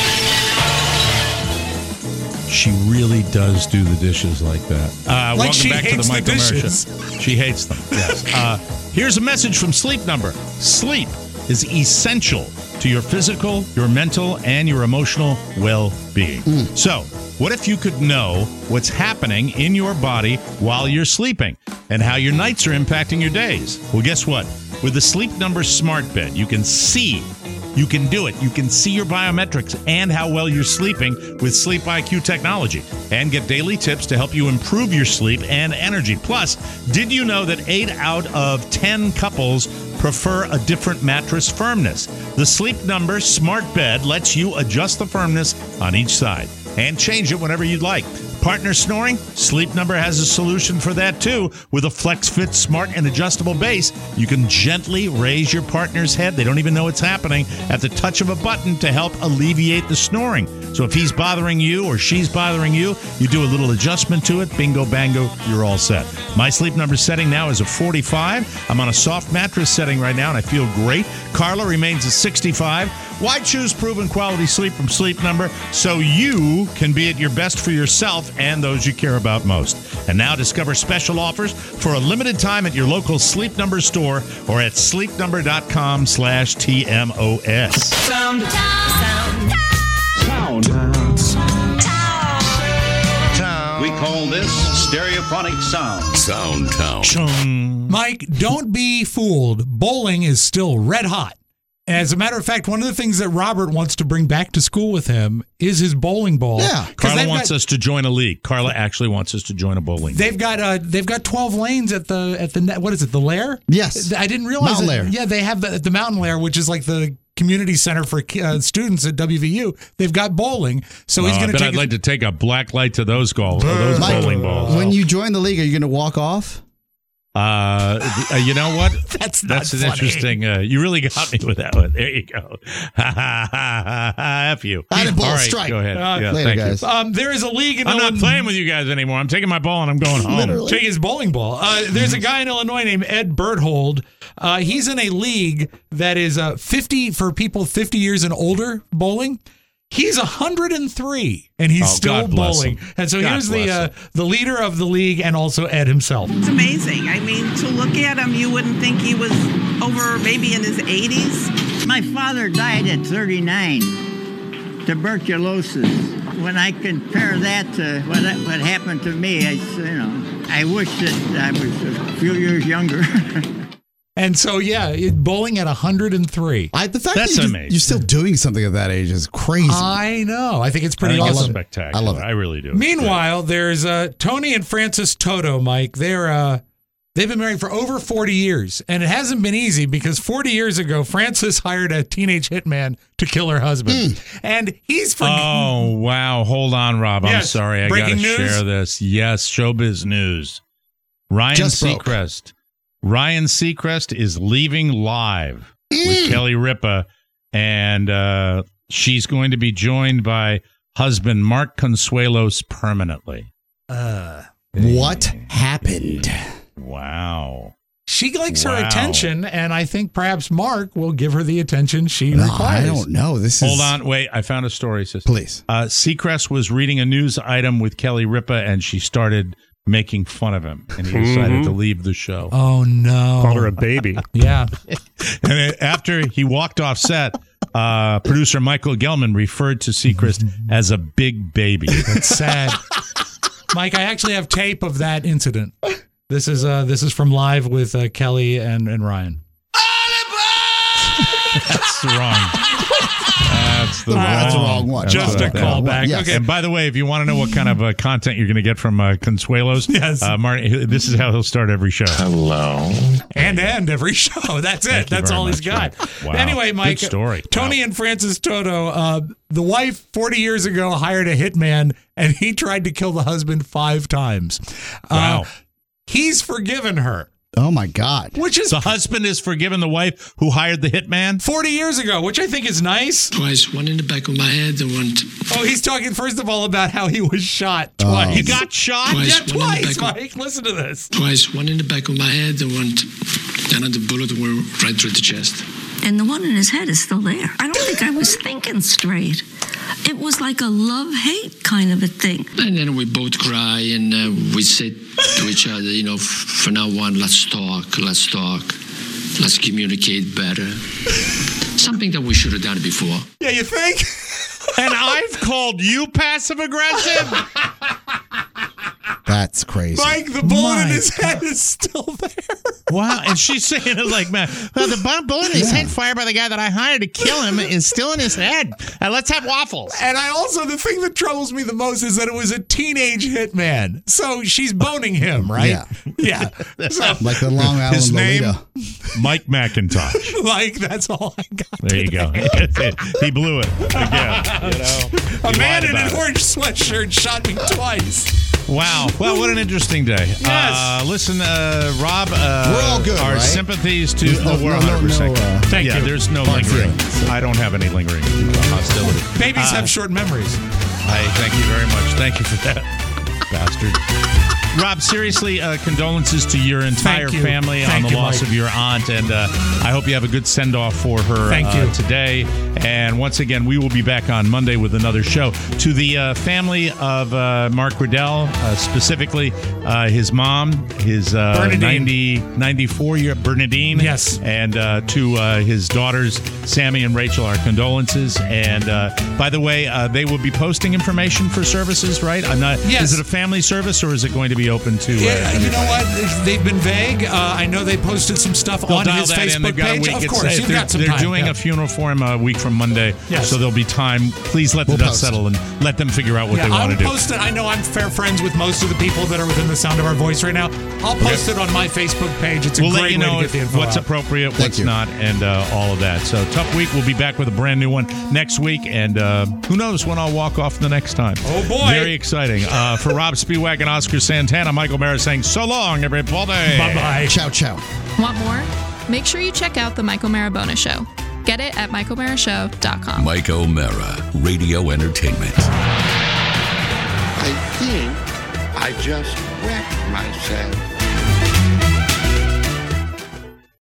She really does do the dishes like that. Like welcome back to the Mike O'Mara dishes. Show. She hates them, yes. Here's a message from Sleep Number. Sleep is essential to your physical, your mental, and your emotional well-being. So, what if you could know what's happening in your body while you're sleeping and how your nights are impacting your days? Well, guess what? With the Sleep Number Smart Bed, you can see, you can do it. You can see your biometrics and how well you're sleeping with Sleep IQ technology and get daily tips to help you improve your sleep and energy. Plus, did you know that 8 out of 10 couples prefer a different mattress firmness? The Sleep Number Smart Bed lets you adjust the firmness on each side and change it whenever you'd like. Partner snoring? Sleep Number has a solution for that too. With a FlexFit smart and adjustable base, you can gently raise your partner's head. They don't even know it's happening at the touch of a button to help alleviate the snoring. So if he's bothering you or she's bothering you, you do a little adjustment to it. Bingo, bango, you're all set. My Sleep Number setting now is a 45. I'm on a soft mattress setting right now, and I feel great. Carla remains a 65. Why choose proven quality sleep from Sleep Number so you can be at your best for yourself and those you care about most? And now discover special offers for a limited time at your local Sleep Number store or at sleepnumber.com/TMOS. Sound. We call this stereophonic sound. Soundtown. Mike, don't be fooled. Bowling is still red hot. As a matter of fact, one of the things that Robert wants to bring back to school with him is his bowling ball. Yeah, Carla wants us to join a league. Carla actually wants us to join a bowling league. They've got 12 lanes at the what is it, the Lair? Yes, I didn't realize Mountain Lair. Yeah, they have the Mountain Lair, which is like the community center for students at WVU. They've got bowling, so he's going to take. I'd like to take a black light to those bowling balls. When you join the league, are you going to walk off? You know what? That's an interesting. You really got me with that one. There you go. F you. I had a ball All right, strike. Go ahead. Later, guys. There is a league in I'm not playing with you guys anymore. I'm taking my ball and I'm going home. Literally. Take his bowling ball. There's a guy in Illinois named Ed Berthold. He's in a league that is 50 for people 50 years and older bowling. He's 103 and he's still bowling. And so here's the leader of the league and also Ed himself. It's amazing. I mean, to look at him, you wouldn't think he was over maybe in his 80s. My father died at 39, tuberculosis. when I compare that to what happened to me, I wish that I was a few years younger. And so, bowling at 103. The fact that you're still doing something at that age is crazy. I know. I think it's pretty awesome. It's spectacular. I love it. I really do. Meanwhile, there's Tony and Francis Toto, Mike. They've been married for over 40 years, and it hasn't been easy because 40 years ago, Francis hired a teenage hitman to kill her husband. And he's Oh, wow. Hold on, Rob. Yes. I'm sorry. I got to share this. Yes, showbiz news. Ryan Seacrest is leaving Live with Kelly Ripa, and she's going to be joined by husband Mark Consuelos permanently. What happened? Wow. She likes her attention, and I think perhaps Mark will give her the attention she requires. I don't know. Hold on. Wait. I found a story. Please. Seacrest was reading a news item with Kelly Ripa, and she started making fun of him, and he decided to leave the show. Oh, no. Called her a baby. Yeah. And after he walked off set, producer Michael Gelman referred to Seacrest as a big baby. That's sad. Mike, I actually have tape of that incident. This is from Live with Kelly and Ryan. That's wrong. That's the wrong one. Just a callback. Yes. Okay. And by the way, if you want to know what kind of content you're going to get from Consuelos, Martin, this is how he'll start every show. Hello. And end every show. That's it. That's all he's got. Wow. Anyway, Mike. Good story. Tony and Francis Toto, the wife 40 years ago hired a hitman, and he tried to kill the husband 5 times. Wow. He's forgiven her. Oh, my God. Which is the husband has forgiven the wife who hired the hitman 40 years ago, which I think is nice. Twice, one in the back of my head and one. Oh, he's talking first of all about how he was shot twice. You got shot? Twice, Mike. Listen to this. Twice, one in the back of my head and one. And the bullet went right through the chest. And the one in his head is still there. I don't think I was thinking straight. It was like a love-hate kind of a thing. And then we both cry and we say to each other, from now on, let's talk, let's communicate better. Something that we should have done before. Yeah, you think? And I've called you passive-aggressive? That's crazy. Mike, the bullet in his head is still there. Wow. And she's saying it like, man, the bullet in his head fired by the guy that I hired to kill him is still in his head. Let's have waffles. And the thing that troubles me the most is that it was a teenage hitman. So she's boning him, right? Yeah. So, like the Long Island his name, Lolita. Mike McIntosh. Like, that's all I got. There you go. He blew it again. A man in an orange sweatshirt shot me twice. Wow. Well, what an interesting day. Yes. Listen, Rob, we're all good, our right? sympathies to... We're 100%. Thank you. There's no lingering. I don't have any lingering hostility. Babies have short memories. I thank you very much. Thank you for that, bastard. Rob, seriously, condolences to your entire family on the loss of your aunt, and I hope you have a good send-off for her today. And once again, we will be back on Monday with another show. To the family of Mark Riddell, specifically his mom, his 94-year Bernadine, yes, and to his daughters, Sammy and Rachel, our condolences. And by the way, they will be posting information for services, right? Yes. Is it a family service, or is it going to be open to you know what, they've been vague. I know they posted some stuff on his Facebook page. Of course, you've got some time. They're doing a funeral for him a week from Monday, so there'll be time. Please let the dust settle and let them figure out what they want to do. Post it. I know I'm fair friends with most of the people that are within the sound of our voice right now. I'll post it on my Facebook page. It's a great way to get the info what's out. appropriate, what's not, and all of that. So tough week. We'll be back with a brand new one next week, and who knows when I'll walk off the next time. Oh boy, very exciting. For Rob Spiewak and Oscar Santana, Michael Mara saying so long, everybody. Bye-bye. Ciao, ciao. Want more? Make sure you check out the Mike O'Mara Bonus Show. Get it at MikeO'MaraShow.com. Mike O'Mara, Radio Entertainment. I think I just wet myself.